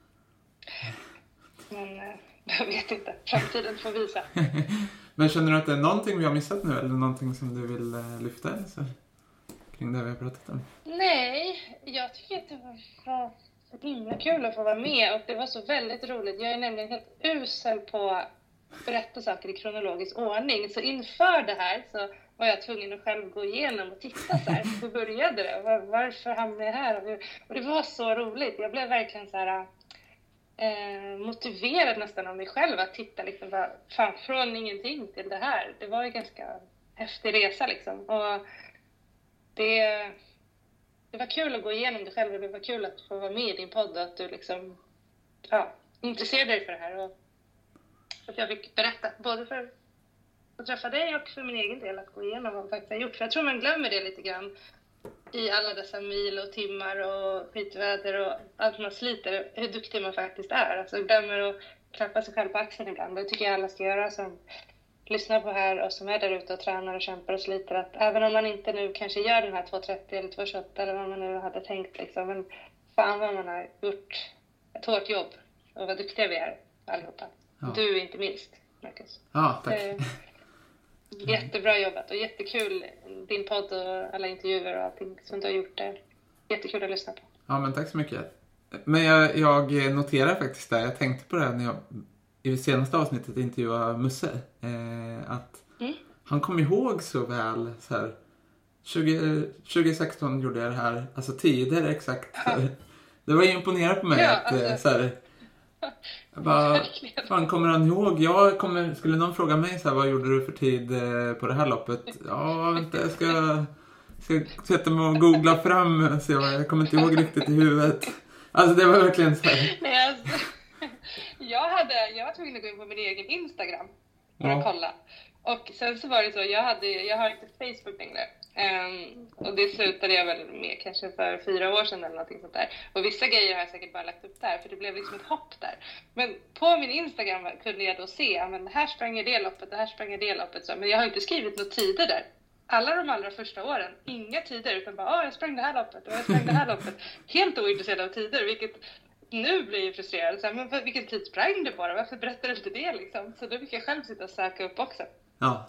Men jag vet inte. Framtiden får visa. Men känner du att det är någonting vi har missat nu? Eller någonting som du vill lyfta? Alltså, kring det vi har pratat om? Nej, jag tycker att det var så himla kul att få vara med. Och det var så väldigt roligt. Jag är nämligen helt usel på att berätta saker i kronologisk ordning. Så inför det här så var jag tvungen att själv gå igenom och titta så här. Hur började det? Varför hamnade jag här? Och det var så roligt. Jag blev verkligen så här motiverad nästan av mig själv att titta liksom fan, från ingenting till det här. Det var ju ganska häftig resa liksom. Och det var kul att gå igenom det själv. Det var kul att få vara med i din podd och att du liksom intresserade dig för det här. Och att jag fick berätta både för att träffa dig och för min egen del att gå igenom vad man faktiskt har gjort. För jag tror man glömmer det lite grann i alla dessa mil och timmar och skitväder och allt man sliter, hur duktig man faktiskt är. Alltså glömmer att klappa sig själv på axeln ibland. Det tycker jag alla ska göra som lyssnar på här och som är där ute och tränar och kämpar och sliter. Att även om man inte nu kanske gör den här 2.30 eller 2.28 eller vad man nu hade tänkt liksom. Men fan vad man har gjort ett hårt jobb och vad duktiga vi är allihopa. Ja. Du inte minst, Marcus. Ja, tack. Jättebra jobbat och jättekul din podd och alla intervjuer och allting som du har gjort där. Jättekul att lyssna på. Ja, men tack så mycket. Men jag noterar faktiskt det. Jag tänkte på det här när jag i det senaste avsnittet intervjuade Musse. Att han kom ihåg så väl så här, 2016 gjorde jag det här. Alltså tider exakt. Det var imponerande på mig att så här, jag bara, fan kommer han ihåg? Skulle någon fråga mig så här, vad gjorde du för tid på det här loppet? Ja, vänta, jag ska sätta mig och googla fram. Så jag kommer inte ihåg riktigt i huvudet. Alltså det var verkligen så här. Nej, alltså, jag var tvungen att gå in på min egen Instagram för att kolla. Och sen så var det så, jag har inte Facebook längre. Och det slutade jag väl med kanske för 4 år sedan eller någonting sånt där. Och vissa grejer har jag säkert bara lagt upp där, för det blev liksom ett hopp där. Men på min Instagram kunde jag då se, men här sprang jag det loppet, det här sprang jag det loppet. Så. Men jag har inte skrivit några tider där. Alla de allra första åren, inga tider, utan bara, jag sprang det här loppet och jag sprang det här loppet. Helt ointresserad av tider, vilket nu blir jag frustrerad. Så här, men vilken tid sprang du bara? Varför berättar du inte det liksom? Så då fick jag själv sitta och söka upp också. Ja.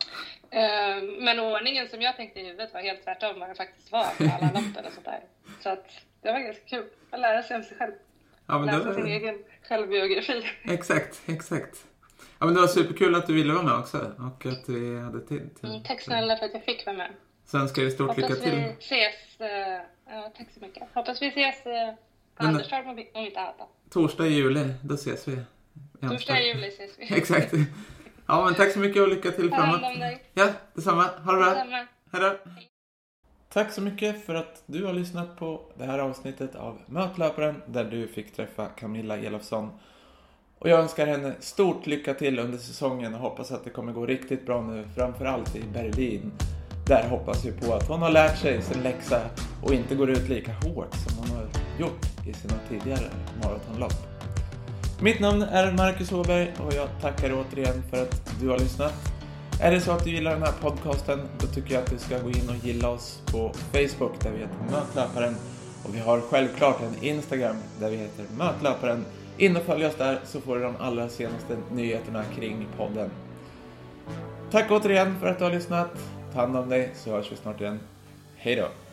Men ordningen som jag tänkte i huvudet var helt tvärtom vad det faktiskt var för alla loppen och sånt där. Så att det var ganska kul att lära sig om sig själv. Ja, men lära sin egen självbiografi. Exakt. Ja, men det var superkul att du ville vara med också och att vi hade tid. Tack snälla för att jag fick vara med. Sen ska vi stort lycka till. Hoppas vi ses. Tack så mycket. Hoppas vi ses på Anderstorp om inte annat. Torsdag i juli, då ses vi. Torsdag i juli ses vi. Exakt. Ja, men tack så mycket och lycka till framåt. Ja, detsamma. Ha det bra. Detsamma. Hej då. Tack så mycket för att du har lyssnat på det här avsnittet av Mötlöparen där du fick träffa Camilla Elofsson. Och jag önskar henne stort lycka till under säsongen och hoppas att det kommer gå riktigt bra nu, framförallt i Berlin. Där hoppas vi på att hon har lärt sig sin läxa och inte går ut lika hårt som hon har gjort i sina tidigare maratonlopp. Mitt namn är Marcus Åberg och jag tackar återigen för att du har lyssnat. Är det så att du gillar den här podcasten, då tycker jag att du ska gå in och gilla oss på Facebook där vi heter Mötlöparen. Och vi har självklart en Instagram där vi heter Mötlöparen. In och följ oss där så får du de allra senaste nyheterna kring podden. Tack återigen för att du har lyssnat. Ta hand om dig så hörs vi snart igen. Hej då!